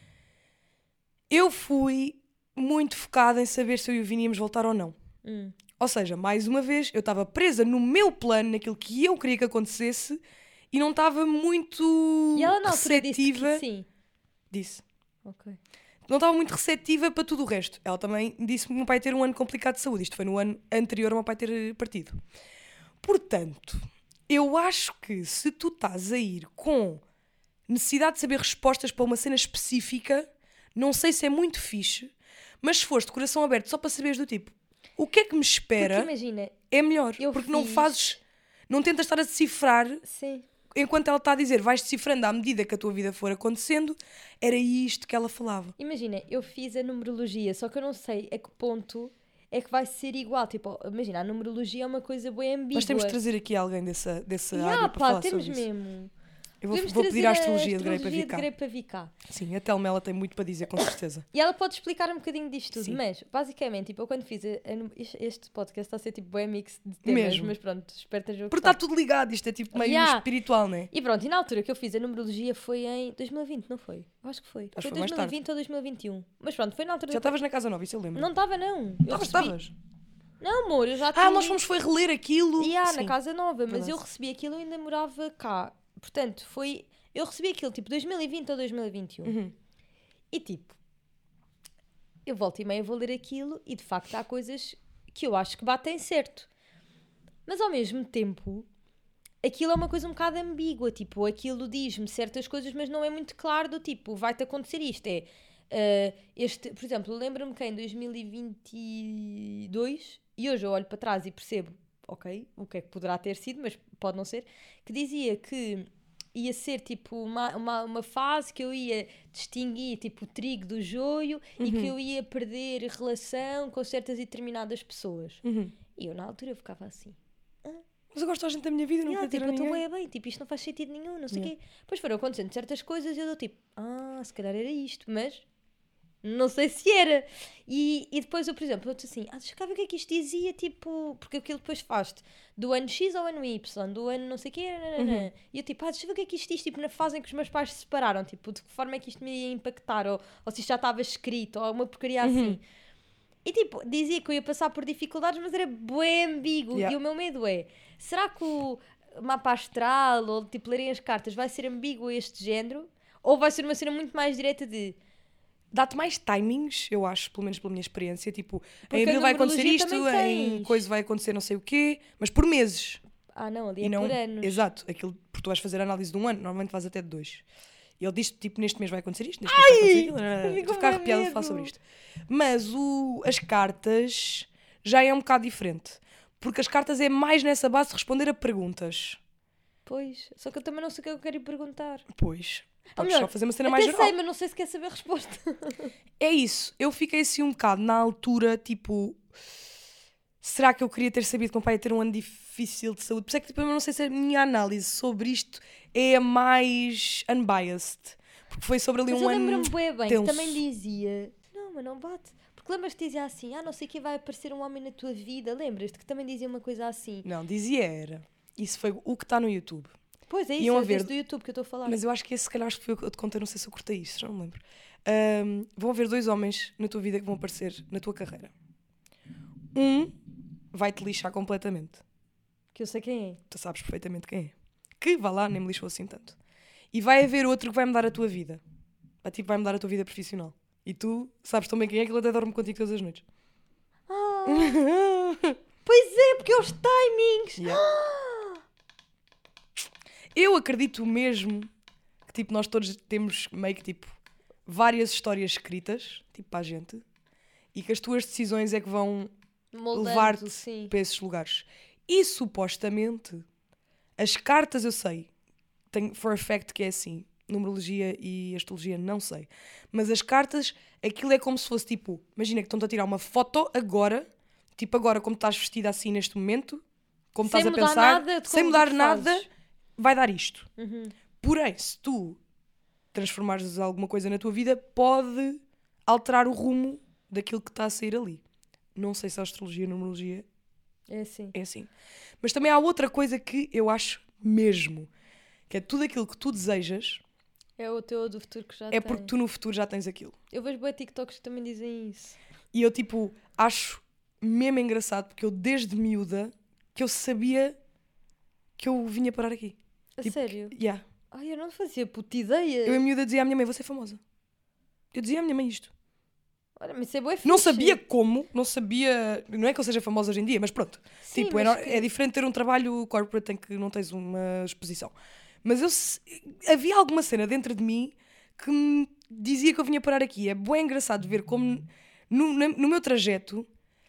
eu fui muito focada em saber se eu e o Vini íamos voltar ou não. Ou seja, mais uma vez, eu estava presa no meu plano, naquilo que eu queria que acontecesse, e não estava muito E ela na altura disse receptiva. que sim. Disse. Ok. Não estava muito receptiva para tudo o resto. Ela também disse que o meu pai ia ter um ano complicado de saúde. Isto foi no ano anterior ao meu pai ter partido. Portanto, eu acho que se tu estás a ir com necessidade de saber respostas para uma cena específica, não sei se é muito fixe, mas se fores de coração aberto só para saberes do tipo, o que é que me Porque espera, imagina, é melhor. eu Porque não fiz- fazes, não tentas estar a decifrar sim. enquanto ela está a dizer, vais decifrando à medida que a tua vida for acontecendo. Era isto que ela falava. Imagina, eu fiz a numerologia, só que eu não sei a que ponto é que vai ser igual. Tipo, imagina, a numerologia é uma coisa bem ambígua. Mas temos de trazer aqui alguém dessa Yeah, área para pá, falar temos sobre isso. mesmo. Eu vou, Podemos vou pedir à trazer astrologia de Grey para vir de cá. Grey para vir cá. Sim, a Telma ela tem muito para dizer, com certeza. E ela pode explicar um bocadinho disto tudo, Sim. mas basicamente, tipo, eu quando fiz este podcast está a ser tipo bem mix de temas, Mesmo. mas pronto, espero que estejam a Porque gostar. está tudo ligado, isto é tipo meio Yeah. espiritual, não é? E pronto, e na altura que eu fiz a numerologia foi em 2020, não foi? Eu acho que foi. Acho que Foi foi mais 2020 ou 2021. Mas pronto, foi na altura. Já estavas na Casa Nova, isso eu lembro. Não estava, não. Eu Estavas? Não, amor, eu já tinha. Nós fomos foi reler aquilo. Yeah, Sim. na Casa Nova, mas Verdade. eu recebi aquilo e ainda morava cá. Portanto, foi. Eu recebi aquilo tipo 2020 ou 2021. E tipo, eu volto e meia vou ler aquilo e de facto há coisas que eu acho que batem certo. Mas ao mesmo tempo, aquilo é uma coisa um bocado ambígua. Tipo, aquilo diz-me certas coisas, mas não é muito claro do tipo, vai-te acontecer isto. Por exemplo, lembro-me que em 2022, e hoje eu olho para trás e percebo, ok, o que é que poderá ter sido, mas pode não ser, que dizia que ia ser tipo uma fase que eu ia distinguir tipo o trigo do joio e que eu ia perder relação com certas e determinadas pessoas. E eu na altura eu ficava assim, Mas eu gosto da gente da minha vida, não yeah, quero tipo, ter eu estou ninguém. bem, tipo, isto não faz sentido nenhum, não sei o quê. Depois foram acontecendo certas coisas e eu dou tipo, se calhar era isto, mas não sei se era. E depois eu, por exemplo, eu disse assim, deixa cá ver o que é que isto dizia, tipo, porque aquilo depois faz-te do ano X ao ano Y, do ano não sei o quê, nananã. E eu tipo, deixa eu ver o que é que isto diz, tipo, na fase em que os meus pais se separaram, tipo, de que forma é que isto me ia impactar, ou se isto já estava escrito, ou uma porcaria assim. E tipo, dizia que eu ia passar por dificuldades, mas era bué ambíguo. Yeah. E o meu medo é, será que o mapa astral, ou tipo, lerem as cartas, vai ser ambíguo a este género? Ou vai ser uma cena muito mais direta de... Dá-te mais timings, eu acho, pelo menos pela minha experiência. Tipo, Porque em abril a vai acontecer numerologia isto, também em tens. coisa vai acontecer não sei o quê, mas por meses. não, ali E é não, por anos. exato, aquilo, porque tu vais fazer a análise de um ano, normalmente vais até de 2. E ele diz tipo, neste mês vai acontecer isto, neste mês vai acontecer aquilo. fico Estou a ficar com arrepiada de medo. falar sobre isto. Mas as cartas já é um bocado diferente. Porque as cartas é mais nessa base de responder a perguntas. Pois, só que eu também não sei o que eu quero ir perguntar. Pois, podes melhor, só fazer uma cena Até mais sei, geral. mas não sei se quer saber a resposta. É isso, eu fiquei assim um bocado na altura, tipo... Será que eu queria ter sabido que o meu pai ia ter um ano difícil de saúde? Por isso é que tipo, eu não sei se a minha análise sobre isto é a mais unbiased. Porque foi sobre ali Mas um eu ano lembro-me bué bem tenso. que também dizia... Não, mas não bate. Porque lembras-te que dizia assim, não sei que vai aparecer um homem na tua vida. Lembras-te que também dizia uma coisa assim. Não, dizia era. Isso foi o que está no YouTube. Pois é Iam isso, a ver- é do YouTube que eu estou a falar. Mas eu acho que esse, se calhar, acho que foi o que eu te contei, não sei se eu cortei isso, já não me lembro. Vão haver 2 homens na tua vida que vão aparecer na tua carreira. Um vai-te lixar completamente. Que eu sei quem é. Tu sabes perfeitamente quem é. Que, vá lá, nem me lixou assim tanto. E vai haver outro que vai mudar a tua vida. Tipo, vai mudar a tua vida profissional. E tu sabes tão bem quem é que ele até dorme contigo todas as noites. Pois é, porque é os timings. Yeah. Eu acredito mesmo que tipo, nós todos temos meio que tipo várias histórias escritas, tipo para a gente, e que as tuas decisões é que vão Moldando, levar-te sim. para esses lugares. E supostamente as cartas eu sei, tenho for a fact que é assim. Numerologia e astrologia não sei. Mas as cartas, aquilo é como se fosse tipo, imagina que estão-te a tirar uma foto agora, tipo agora como estás vestida assim neste momento, como Sem estás a mudar pensar, nada de sem como mudar tu nada, fazes. vai dar isto. Uhum. Porém, se tu transformares alguma coisa na tua vida, pode alterar o rumo daquilo que está a sair ali. Não sei se a astrologia e a numerologia É assim. é assim. Mas também há outra coisa que eu acho mesmo, que é tudo aquilo que tu desejas, É o teu do futuro que já é tem. porque tu no futuro já tens aquilo. Eu vejo bué TikToks que também dizem isso. E eu tipo, acho mesmo engraçado, porque eu desde miúda, que eu sabia que eu vinha parar aqui. A Tipo, sério? Yeah. Ai, eu não fazia puta ideia. Eu em miúda dizia à minha mãe, vou ser famosa. Eu dizia à minha mãe isto. Olha, mas isso é bué fixe. Não sabia como, não sabia... Não é que eu seja famosa hoje em dia, mas pronto. Sim, Tipo, mas é diferente ter um trabalho corporate em que não tens uma exposição. Mas havia alguma cena dentro de mim que me dizia que eu vinha parar aqui. É bem engraçado ver como no meu trajeto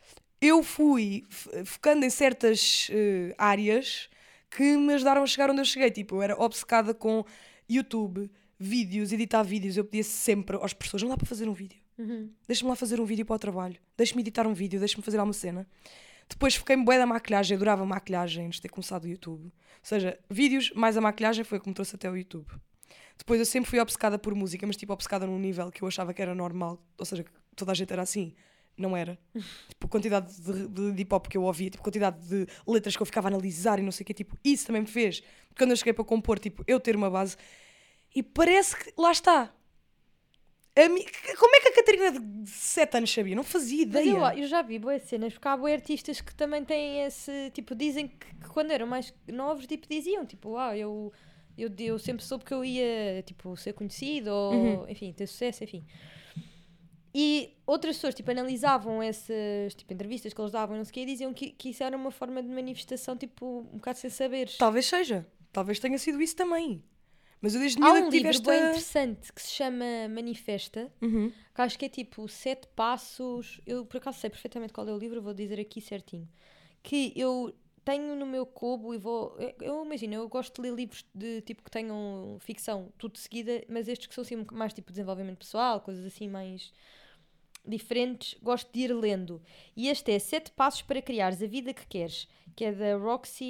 eu fui focando em certas áreas que me ajudaram a chegar onde eu cheguei. Tipo, eu era obcecada com YouTube, vídeos, editar vídeos. Eu pedia sempre às pessoas, não dá para fazer um vídeo. Uhum. Deixa-me lá fazer um vídeo para o trabalho. Deixa-me editar um vídeo, deixa-me fazer alguma cena. Depois fiquei-me bué da maquilhagem, eu adorava maquilhagem antes de ter começado o YouTube. Ou seja, vídeos mais a maquilhagem foi o que me trouxe até o YouTube. Depois eu sempre fui obcecada por música, mas tipo obcecada num nível que eu achava que era normal. Ou seja, que toda a gente era assim. Não era. Tipo, a quantidade de hip-hop que eu ouvia, tipo, a quantidade de letras que eu ficava a analisar e não sei o quê. Tipo, isso também me fez. Quando eu cheguei para compor, tipo, eu ter uma base. E parece que, lá está. Como é que a Catarina de 7 anos sabia? Não fazia Mas ideia. eu já vi boas cenas, porque há bué artistas que também têm esse, tipo, dizem que quando eram mais novos, tipo, diziam, tipo, eu sempre soube que eu ia, tipo, ser conhecido, ou, enfim, ter sucesso, enfim. E outras pessoas, tipo, analisavam essas, tipo, entrevistas que eles davam, não sei o quê, e diziam que isso era uma forma de manifestação, tipo, um bocado sem saberes. Talvez seja. Talvez tenha sido isso também. Mas eu desde Há miúda um que tive livro esta... bem interessante que se chama Manifesta, Uhum. que acho que é tipo 7 passos. Eu por acaso sei perfeitamente qual é o livro, vou dizer aqui certinho. Que eu tenho no meu cubo e vou. Eu imagino, eu gosto de ler livros de tipo que tenham ficção tudo de seguida, mas estes que são assim mais tipo desenvolvimento pessoal, coisas assim mais diferentes, gosto de ir lendo. E este é 7 passos para criares a vida que queres, que é da Roxy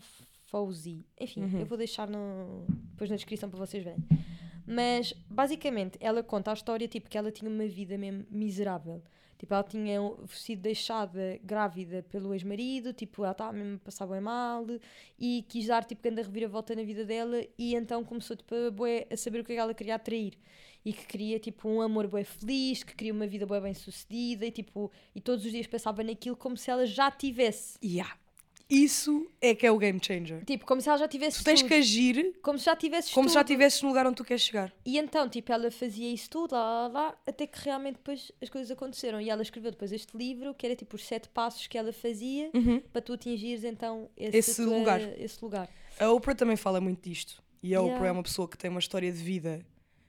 Nafouzi. Enfim, eu vou deixar depois na descrição para vocês verem. Mas, basicamente, ela conta a história, tipo, que ela tinha uma vida mesmo miserável. Tipo, ela tinha sido deixada grávida pelo ex-marido, tipo, ela estava mesmo a passar bem mal e quis dar, tipo, grande reviravolta na vida dela e então começou, tipo, a saber o que é que ela queria atrair. E que queria, tipo, um amor bué feliz, que queria uma vida bué bem sucedida e, tipo, e todos os dias pensava naquilo como se ela já tivesse. Yeah. Isso é que é o game changer. Tipo, como se ela já tivesse Tu tens tudo. que agir Como se já tivesses como se já tudo. estivesses no lugar onde tu queres chegar. E então, tipo, ela fazia isso tudo, lá, até que realmente depois as coisas aconteceram. E ela escreveu depois este livro, que era tipo os 7 passos que ela fazia para tu atingires então esse lugar. Esse lugar. A Oprah também fala muito disto. E a Yeah. Oprah é uma pessoa que tem uma história de vida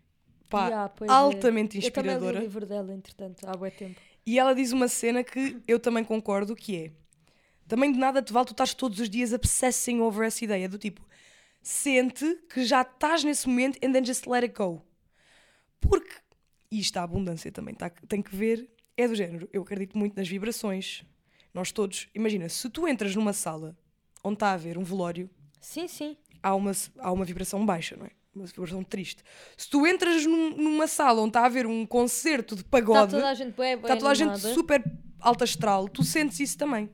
pá, Yeah, pois é. altamente Eu também li inspiradora. o livro dela, entretanto, há bué tempo. E ela diz uma cena que eu também concordo, que é: também de nada te vale tu estás todos os dias obsessing over essa ideia, do tipo, sente que já estás nesse momento and then just let it go. Porque, e isto a abundância também tem que ver, é do género, eu acredito muito nas vibrações. Nós todos, imagina, se tu entras numa sala onde está a haver um velório, Sim, sim. há uma vibração baixa, não é? Uma vibração triste. Se tu entras numa sala onde está a haver um concerto de Está pagode, toda a gente bué está toda a gente animada. super alta astral, tu sentes isso também.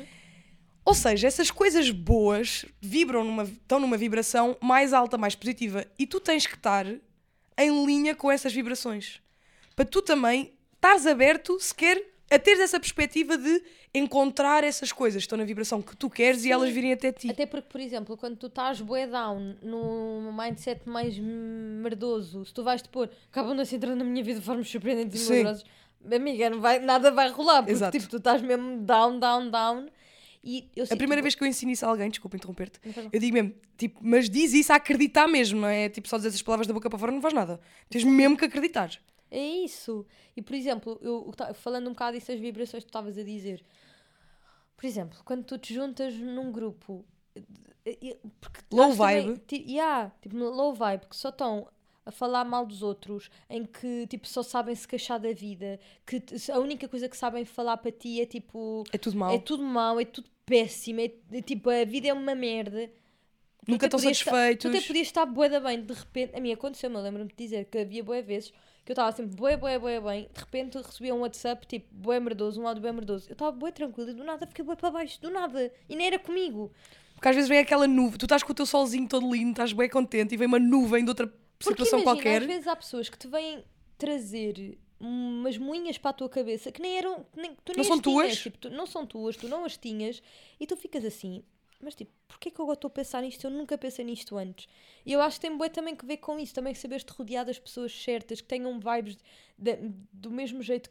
Ou seja, essas coisas boas estão numa vibração mais alta, mais positiva, e tu tens que estar em linha com essas vibrações. Para tu também estares aberto, sequer, a teres essa perspectiva de encontrar essas coisas que estão na vibração que tu queres e elas virem até ti. Até porque, por exemplo, quando tu estás bué down, num mindset mais merdoso, se tu vais-te pôr, acabam de se entrar na minha vida de formas surpreendentes e Sim. milagrosas, amiga, nada vai rolar, porque Exato. tipo, tu estás mesmo down. E eu A sinto, primeira vez que eu ensino isso a alguém, desculpa interromper-te, Não faz mal. eu digo mesmo, tipo, mas diz isso a acreditar mesmo, não é? Tipo, só dizer essas palavras da boca para fora não faz nada. Tens mesmo que acreditar. É isso. E, por exemplo, falando um bocado dessas vibrações que tu estavas a dizer, por exemplo, quando tu te juntas num grupo, porque Low acho também, vibe. tipo no low vibe, que só estão a falar mal dos outros, em que tipo só sabem se queixar da vida, que a única coisa que sabem falar para ti é tipo É tudo mau. é tudo mau, é tudo péssimo, tipo a vida é uma merda. Tu Nunca até estão podias satisfeitos. Tu até podias estar bué da bem, de repente, a mim aconteceu-me, eu lembro-me de dizer que havia bué vezes que eu estava sempre bué bem, de repente recebia um WhatsApp tipo bué merdoso, um áudio bué merdoso, eu estava bué tranquila e do nada fiquei bué para baixo, do nada, e nem era comigo. Porque às vezes vem aquela nuvem, tu estás com o teu solzinho todo lindo, estás bem contente e vem uma nuvem de outra Porque situação imagina, qualquer. às vezes há pessoas que te vêm trazer umas moinhas para a tua cabeça que nem eram, tu nem Não são as tinhas, tuas. tipo, não são tuas, tu não as tinhas e tu ficas assim, mas tipo, porquê que eu agora estou a pensar nisto? Eu nunca pensei nisto antes. E eu acho que tem bué também que ver com isso, também saberes-te rodear das pessoas certas, que tenham vibes do mesmo jeito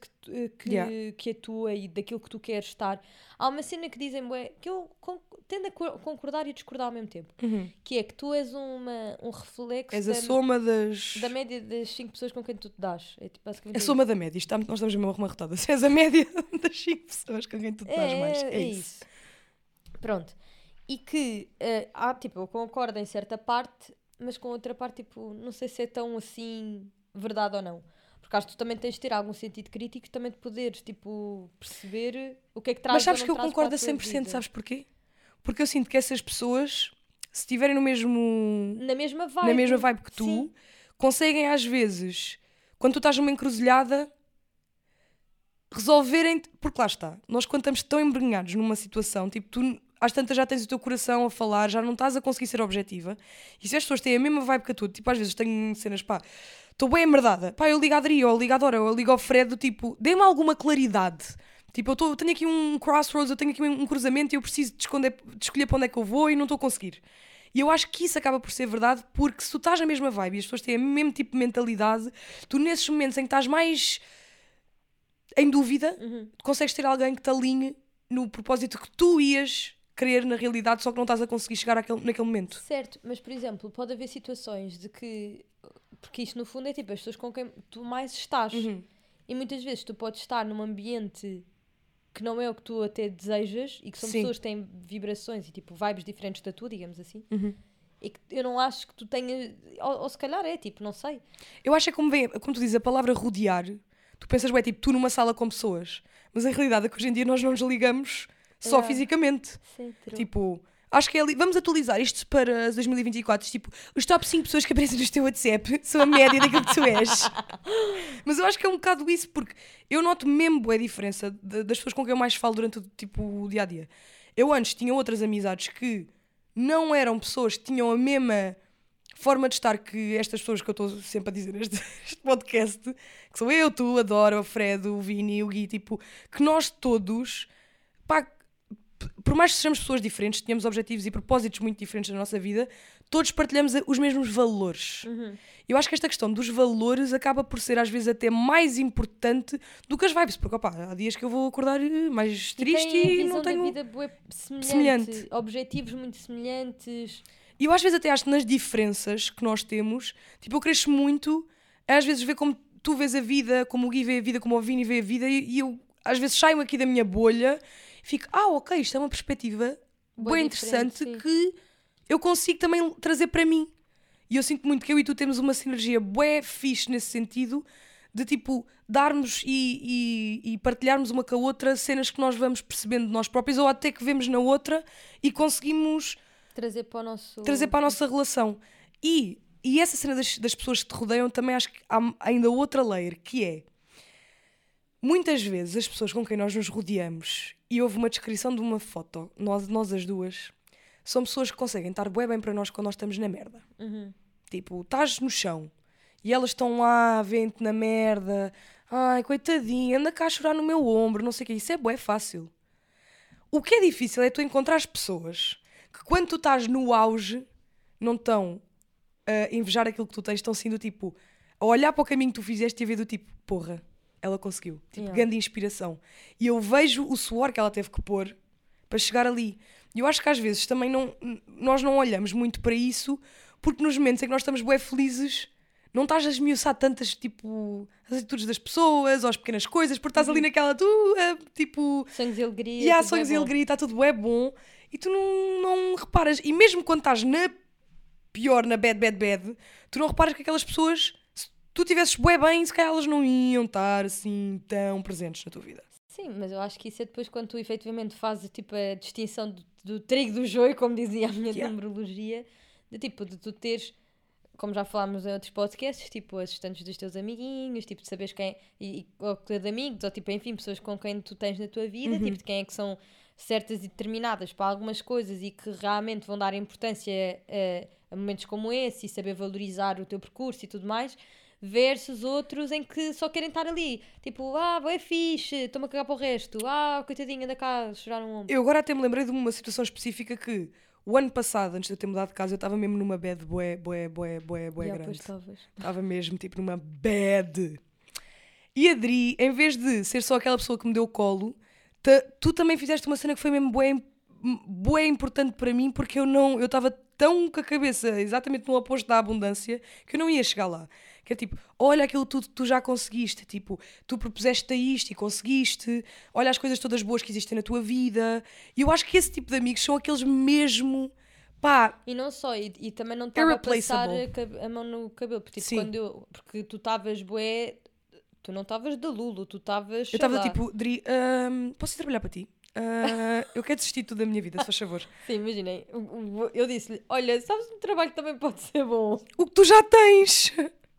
que a tua e daquilo que tu queres estar. Há uma cena que dizem bué, que eu tendo a concordar e discordar ao mesmo tempo, que é que tu és um reflexo És a soma das... da média das 5 pessoas com quem tu te dás. É tipo, basicamente A soma da média. Nós estamos mesmo arrematada. Se és a média das 5 pessoas com quem tu te dás mais. É isso. Pronto. E que, tipo, eu concordo em certa parte, mas com outra parte, tipo, não sei se é tão assim verdade ou não. Porque acho que tu também tens de ter algum sentido crítico também de poderes, tipo, perceber o que é que traz. Mas sabes ou que não eu traz concordo a para tua 100%, vida. sabes porquê? Porque eu sinto que essas pessoas, se estiverem no mesmo... Na mesma vibe. na mesma vibe que tu, Sim. conseguem às vezes, quando tu estás numa encruzilhada, resolverem... Porque lá está, nós quando estamos tão embrenhados numa situação, tipo, tu às tantas já tens o teu coração a falar, já não estás a conseguir ser objetiva, e se as pessoas têm a mesma vibe que a tua, tipo, às vezes tenho cenas, pá, estou bem amerdada, pá, eu ligo a Adri, ou eu ligo a Dora, ou eu ligo ao Fred, do tipo, dê-me alguma claridade. Tipo, eu tenho aqui um crossroads, eu tenho aqui um cruzamento e eu preciso de escolher para onde é que eu vou e não estou a conseguir. E eu acho que isso acaba por ser verdade, porque se tu estás na mesma vibe e as pessoas têm o mesmo tipo de mentalidade, tu nesses momentos em que estás mais em dúvida, consegues ter alguém que te alinhe no propósito que tu ias querer na realidade, só que não estás a conseguir chegar naquele momento. Certo, mas por exemplo, pode haver situações de que. Porque isto no fundo é tipo as pessoas com quem tu mais estás. E muitas vezes tu podes estar num ambiente que não é o que tu até desejas e que são Sim. pessoas que têm vibrações e tipo vibes diferentes da tua, digamos assim. E que eu não acho que tu tenhas. Ou se calhar é tipo, não sei. Eu acho que é como tu dizes, a palavra rodear, tu pensas, ué, tipo, tu numa sala com pessoas, mas a realidade é que hoje em dia nós não nos ligamos só fisicamente. Sim, true. Tipo, acho que é ali. Vamos atualizar isto para 2024. Tipo, os top 5 pessoas que aparecem no teu WhatsApp são a média daquilo que tu és. Mas eu acho que é um bocado isso, porque eu noto mesmo a diferença das pessoas com quem eu mais falo durante o dia a dia. Eu antes tinha outras amizades que não eram pessoas que tinham a mesma forma de estar que estas pessoas que eu estou sempre a dizer neste podcast, que sou eu, tu, a Dora, o Fred, o Vini, o Gui, tipo, que nós todos, pá, por mais que sejamos pessoas diferentes, tenhamos objetivos e propósitos muito diferentes na nossa vida, todos partilhamos os mesmos valores. Eu acho que esta questão dos valores acaba por ser às vezes até mais importante do que as vibes, porque opá, há dias que eu vou acordar mais triste e não tenho... da vida bué semelhante. Objetivos muito semelhantes. E eu às vezes até acho que nas diferenças que nós temos, tipo, eu cresço muito a às vezes ver como tu vês a vida, como o Gui vê a vida, como o Vini vê a vida, e eu às vezes saio aqui da minha bolha e fico, ok, isto é uma perspectiva bem interessante que eu consigo também trazer para mim. E eu sinto muito que eu e tu temos uma sinergia bué fixe nesse sentido, de tipo, darmos e partilharmos uma com a outra cenas que nós vamos percebendo de nós próprios, ou até que vemos na outra e conseguimos trazer para a nossa relação. E essa cena das pessoas que te rodeiam, também acho que há ainda outra layer, que é, muitas vezes as pessoas com quem nós nos rodeamos, e houve uma descrição de uma foto, nós as duas, são pessoas que conseguem estar bué bem para nós quando nós estamos na merda. Tipo, estás no chão e elas estão lá, vendo-te na merda, ai, coitadinha, anda cá a chorar no meu ombro, não sei o que, isso é bué fácil. O que é difícil é tu encontrar as pessoas que quando tu estás no auge não estão a invejar aquilo que tu tens, estão sendo tipo a olhar para o caminho que tu fizeste e a ver do tipo, porra, ela conseguiu, tipo, grande inspiração. E eu vejo o suor que ela teve que pôr para chegar ali. E eu acho que às vezes também nós não olhamos muito para isso, porque nos momentos em que nós estamos bué felizes, não estás a esmiuçar tantas, tipo, as atitudes das pessoas, ou as pequenas coisas, porque estás ali naquela, tipo... Sonhos e alegria. E há tudo sonhos é e bom. alegria, está tudo bué bom, e tu não reparas. E mesmo quando estás na pior, na bad, tu não reparas que aquelas pessoas, se tu tivesses bué bem, se calhar elas não iam estar assim tão presentes na tua vida. Sim, mas eu acho que isso é depois quando tu efetivamente fazes tipo a distinção do trigo do joio, como dizia a minha numerologia, de tu teres, como já falámos em outros podcasts, tipo assistentes dos teus amiguinhos, tipo de saberes quem, ou de amigos, ou tipo, enfim, pessoas com quem tu tens na tua vida, tipo de quem é que são certas e determinadas para algumas coisas e que realmente vão dar importância a momentos como esse e saber valorizar o teu percurso e tudo mais, versus outros em que só querem estar ali, tipo, é fixe, estou-me a cagar para o resto, coitadinha da casa, chorar no ombro. Eu agora até me lembrei de uma situação específica que o ano passado, antes de eu ter mudado de casa, eu estava mesmo numa bad bué grande. Estava mesmo tipo numa bad. E a Dri, em vez de ser só aquela pessoa que me deu o colo, tu também fizeste uma cena que foi mesmo bué importante para mim, porque eu estava tão com a cabeça exatamente no oposto da abundância que eu não ia chegar lá. Que é tipo, olha aquilo tudo que tu já conseguiste, tipo, tu propuseste a isto e conseguiste, olha as coisas todas boas que existem na tua vida. E eu acho que esse tipo de amigos são aqueles mesmo, pá... E não só, e também não estava a passar Irreplaceable. a mão no cabelo, porque, tipo, Sim. porque tu estavas bué, tu não estavas de lulo, tu estavas, Eu estava tipo, Dri, posso ir trabalhar para ti? Eu quero desistir de tudo da minha vida, se faz favor. Sim, imaginem, eu disse-lhe, olha, sabes um trabalho que também pode ser bom. O que tu já tens!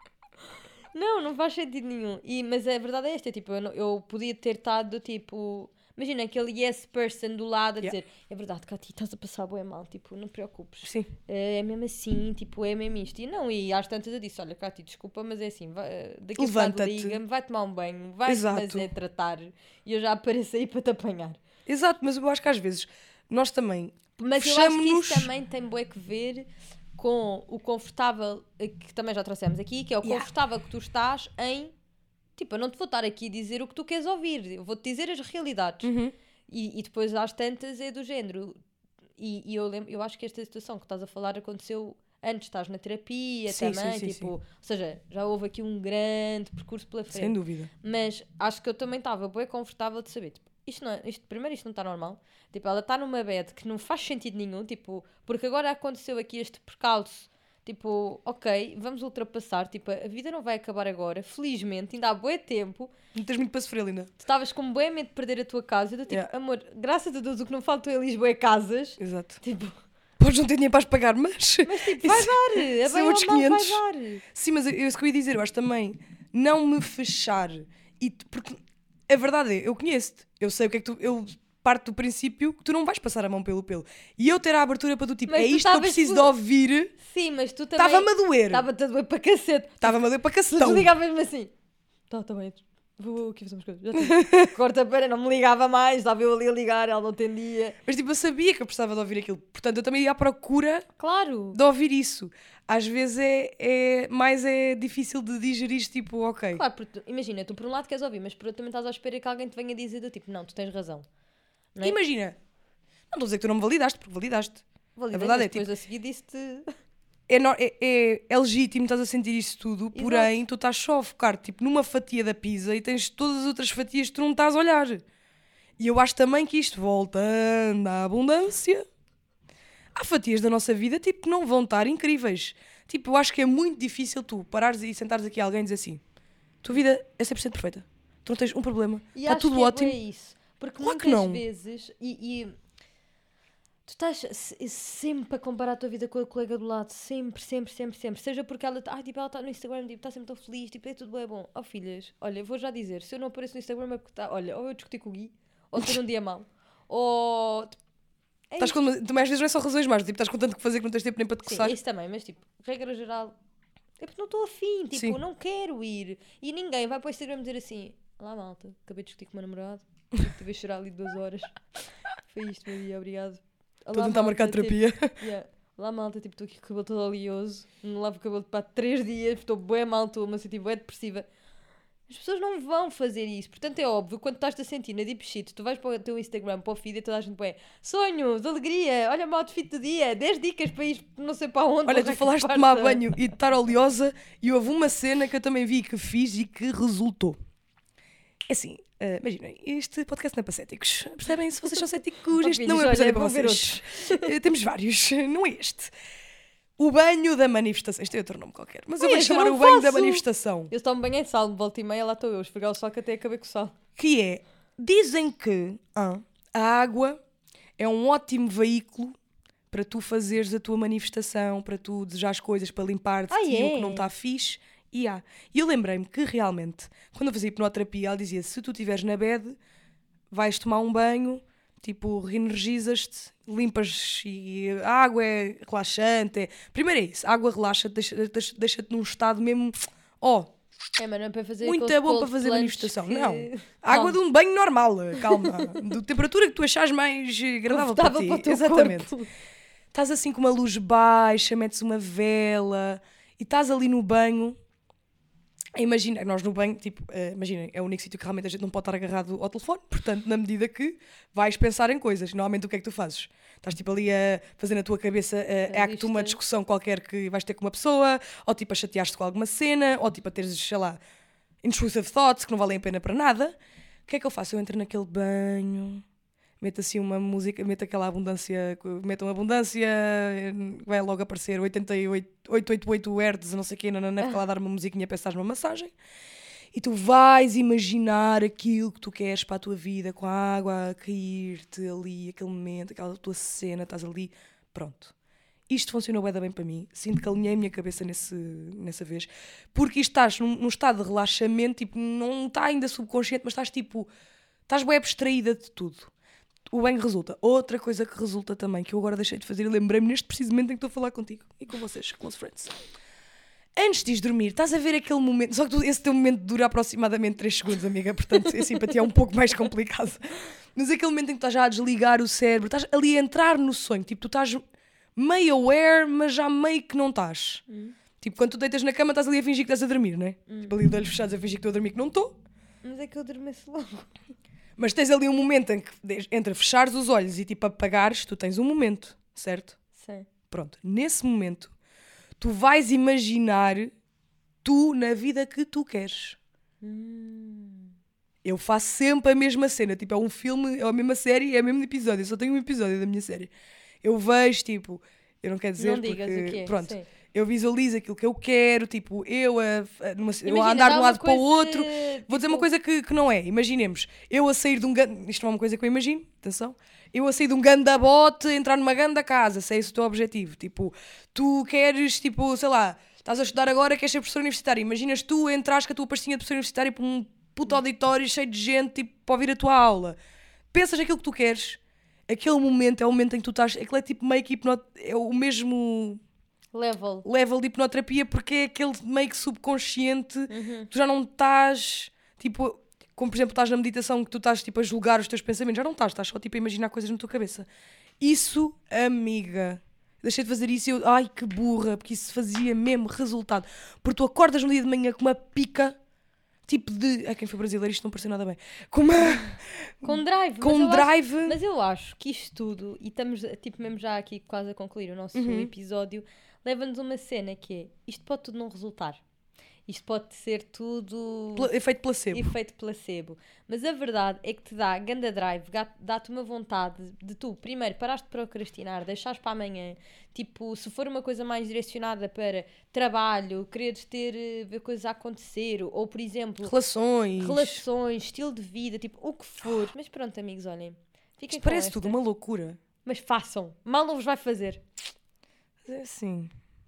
Não faz sentido nenhum. Mas a verdade é esta, tipo, eu podia ter estado, tipo... Imagina aquele yes person do lado a dizer é verdade, Cati, estás a passar bué mal, tipo, não te preocupes. Sim. É mesmo assim, tipo, é mesmo isto. E às tantas eu disse, olha, Cati, desculpa, mas é assim, daqui a bocado liga-me, vai tomar um banho, vai-te mas é tratar e eu já apareço aí para te apanhar. Exato, mas eu acho que às vezes nós também Mas eu acho que isso também tem bué que ver com o confortável, que também já trouxemos aqui, que é o confortável que tu estás em... Tipo, eu não te vou estar aqui a dizer o que tu queres ouvir, eu vou-te dizer as realidades. E depois às tantas é do género. E eu acho que esta situação que estás a falar aconteceu antes, estás na terapia também, tipo, ou seja, já houve aqui um grande percurso pela frente. Sem dúvida. Mas acho que eu também estava bem confortável de saber, tipo, primeiro isto não está normal, tipo, ela está numa bad que não faz sentido nenhum, tipo, porque agora aconteceu aqui este percalço, tipo, ok, vamos ultrapassar, tipo, a vida não vai acabar agora, felizmente, ainda há bué tempo. Não tens muito para sofrer, Linda. Tu estavas com bué medo de perder a tua casa, eu tipo, amor, graças a Deus o que não falta é Lisboa é casas. Exato. Tipo... Podes não ter dinheiro para as pagar, mas tipo, vai dar, é bem ou mal, vai dar. Sim, mas isso que eu ia dizer, eu acho também não me fechar, porque a verdade é, eu conheço-te, eu sei o que é que tu... Eu parto do princípio que tu não vais passar a mão pelo pelo. E eu ter a abertura para tu, tipo, é isto que eu preciso de ouvir. Sim, mas tu também... Estava-me a doer. Estava-te a doer para cacete. Estava-me a doer para cacetão. Tu ligavas-me assim. Tá bem. Vou aqui fazer umas coisas. Já corta para, não me ligava mais. Estava eu ali a ligar, ela não atendia. Mas, tipo, eu sabia que eu precisava de ouvir aquilo. Portanto, eu também ia à procura de ouvir isso. Às vezes é difícil de digerir, tipo, ok. Claro, porque imagina, tu por um lado queres ouvir, mas por outro também estás à espera que alguém te venha dizer do tipo, não, tu tens razão. Não é? Imagina, não estou a dizer que tu não me validaste, porque validaste. Validei, a verdade é depois tipo, a seguir disse-te... é legítimo, estás a sentir isso tudo, porém tu estás só a focar tipo, numa fatia da pizza e tens todas as outras fatias que tu não estás a olhar. E eu acho também que isto, voltando à abundância, há fatias da nossa vida tipo, que não vão estar incríveis. Tipo, eu acho que é muito difícil tu parares e sentares aqui alguém e dizer assim, tua vida é 100% perfeita, tu não tens um problema, está tudo ótimo. É isso. Porque claro muitas vezes, tu estás sempre a comparar a tua vida com a colega do lado, sempre. Seja porque ela está no Instagram, tipo, está sempre tão feliz, tipo, é tudo bem bom. Oh filhas, olha, vou já dizer, se eu não apareço no Instagram é porque está, olha, ou eu discuti com o Gui, ou estou num dia mau, ou... Também às vezes não é só razões más, tipo, estás com tanto que fazer que não tens tempo nem para te coçar. Sim, isso também, mas tipo, regra geral, é porque não estou afim, tipo, não quero ir. E ninguém vai para o Instagram dizer assim, olá malta, acabei de discutir com o meu namorado, tive a chorar ali 2 horas, foi isto, meu dia, obrigado. Estou a tentar marcar terapia. Tipo, lá malta, tipo, estou aqui com o cabelo todo oleoso, não lavo o cabelo para 3 dias, estou bué mal, estou-me a sentir bué depressiva. As pessoas não vão fazer isso. Portanto, é óbvio, quando estás-te a sentir na deep shit, tu vais para o teu Instagram, para o feed e toda a gente põe sonhos, alegria, olha o meu outfit do dia, 10 dicas para ir não sei para onde. Olha, tu falaste de tomar banho e de estar oleosa e houve uma cena que eu também vi que fiz e que resultou. É assim, imaginem, este podcast não é para céticos. Percebem? Se vocês são céticos, este não é para olha, para vou ver vocês. Temos vários, não é este. O banho da manifestação. Isto é outro nome qualquer. Mas eu Ai, vou esse eu chamar não o banho da faço. manifestação. Eu tomo banho em sal, de volta e meia, lá estou eu, esfregar o sol que até acabei com o sal. Que é, dizem que a água é um ótimo veículo para tu fazeres a tua manifestação, para tu desejares coisas, para limpar de ti o que não está fixe. E eu lembrei-me que realmente, quando eu fazia hipnoterapia, ela dizia, se tu estiveres na bed, vais tomar um banho, tipo, reenergizas-te, limpas e a água é relaxante. Primeiro é isso, a água relaxa-te, deixa-te num estado mesmo, É, mas não é para fazer muito aqueles bom para cold fazer plunge manifestação. que- Não, água de um banho normal, calma, de temperatura que tu achares mais agradável para Confortável ti. para o teu Exatamente. corpo. Estás assim com uma luz baixa, metes uma vela e estás ali no banho. Imagina, nós no banho, tipo, imagina, é o único sítio que realmente a gente não pode estar agarrado ao telefone, portanto, na medida que vais pensar em coisas, normalmente o que é que tu fazes? Estás tipo ali a fazer na tua cabeça acto uma discussão qualquer que vais ter com uma pessoa, ou tipo a chatear-te com alguma cena, ou tipo a teres, sei lá, intrusive thoughts que não valem a pena para nada. O que é que eu faço? Eu entro naquele banho, meto assim uma música, meto aquela abundância, meto uma abundância, vai logo aparecer 888 Hz, não sei o quê, fica lá a dar uma musiquinha para estás numa massagem. E tu vais imaginar aquilo que tu queres para a tua vida, com a água a cair-te ali, aquele momento, aquela tua cena, estás ali, pronto. Isto funcionou bem para mim, sinto que alinhei a minha cabeça nessa vez, porque estás num estado de relaxamento, tipo, não está ainda subconsciente, mas estás tipo, estás bem abstraída de tudo. O banho resulta. Outra coisa que resulta também, que eu agora deixei de fazer e lembrei-me neste preciso momento em que estou a falar contigo e com vocês, close friends. Antes de ires dormir, estás a ver aquele momento, só que esse teu momento dura aproximadamente 3 segundos, amiga, portanto assim para ti é um pouco mais complicado. Mas aquele momento em que estás já a desligar o cérebro, estás ali a entrar no sonho, tipo, tu estás meio aware, mas já meio que não estás. Tipo, quando tu deitas na cama, estás ali a fingir que estás a dormir, não é? Tipo, ali de olhos fechados a fingir que estou a dormir, que não estou. Mas é que eu adormeço logo. Mas tens ali um momento em que, entre fechares os olhos e tipo apagares, tu tens um momento, certo? Sim. Pronto, nesse momento, tu vais imaginar tu na vida que tu queres. Eu faço sempre a mesma cena, tipo, é um filme, é a mesma série, é o mesmo episódio, eu só tenho um episódio da minha série. Eu vejo, tipo, eu não quero dizer Não digas porque, o quê, pronto, sim. eu visualizo aquilo que eu quero, tipo, eu a Imagina, andar de dá um uma lado para o coisa, outro. Vou dizer tipo- uma coisa que não é, imaginemos, eu a sair de um ganda, isto não é uma coisa que eu imagino, atenção, eu a sair de um ganda bote, entrar numa ganda casa, se é esse o teu objetivo, tipo, tu queres, tipo, sei lá, estás a estudar agora, queres ser professor universitário, imaginas tu entrares com a tua pastinha de professor universitário para um puto auditório cheio de gente, tipo, para ouvir a tua aula. Pensas naquilo que tu queres, aquele momento é o momento em que tu estás, aquilo é tipo meio que é o mesmo level de hipnoterapia, porque é aquele meio que subconsciente, tu já não estás, tipo, como por exemplo estás na meditação que tu estás tipo a julgar os teus pensamentos, já não estás só tipo a imaginar coisas na tua cabeça. Isso, amiga, deixei de fazer isso e eu, ai que burra, porque isso fazia mesmo resultado, porque tu acordas no dia de manhã com uma pica, tipo de, quem foi brasileiro isto não pareceu nada bem, com uma... Com drive. Com mas eu drive. Mas eu acho que isto tudo, e estamos tipo mesmo já aqui quase a concluir o nosso episódio, leva-nos a uma cena que é, isto pode tudo não resultar. Isto pode ser tudo... efeito placebo. Efeito placebo. Mas a verdade é que te dá ganda drive, dá-te uma vontade de tu, primeiro, parares de procrastinar, deixares para amanhã. Tipo, se for uma coisa mais direcionada para trabalho, quereres ver coisas a acontecer, ou por exemplo... Relações, estilo de vida, tipo, o que for. Mas pronto, amigos, olhem. Fiquem Isto com parece esta. tudo uma loucura. Mas façam. Mal não vos vai fazer. É assim...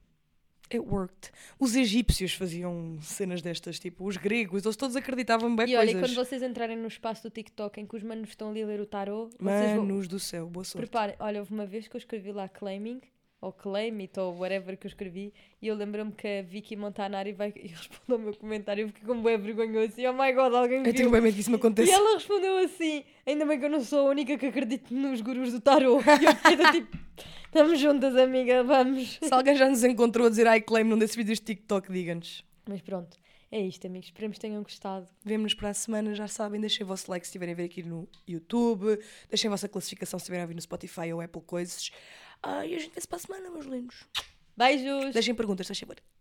It worked. Os egípcios faziam cenas destas, tipo, os gregos, eles todos acreditavam bem E olha, coisas. quando vocês entrarem no espaço do TikTok em que os manos estão ali a ler o tarô, vocês Manos do céu, boa sorte. preparem. Olha, houve uma vez que eu escrevi lá claiming, ou claim it, ou whatever que eu escrevi, e eu lembro-me que a Vicky Montanari e respondeu ao meu comentário, eu fiquei como bem vergonhoso, e oh my god, alguém Eu tenho viu. bem medo que isso me aconteça. E ela respondeu assim, ainda bem que eu não sou a única que acredito nos gurus do tarô. E eu fiquei tipo, estamos juntas, amiga, vamos. Se alguém já nos encontrou a dizer I claim num desses vídeos de TikTok, diga-nos. Mas pronto, é isto, amigos. Esperemos que tenham gostado. Vemo-nos para a semana, já sabem. Deixem o vosso like se estiverem a ver aqui no YouTube. Deixem a vossa classificação se estiverem a ver no Spotify ou Apple Coisas. E a gente vê-se para a semana, meus lindos. Beijos! Deixem perguntas, se faz favor.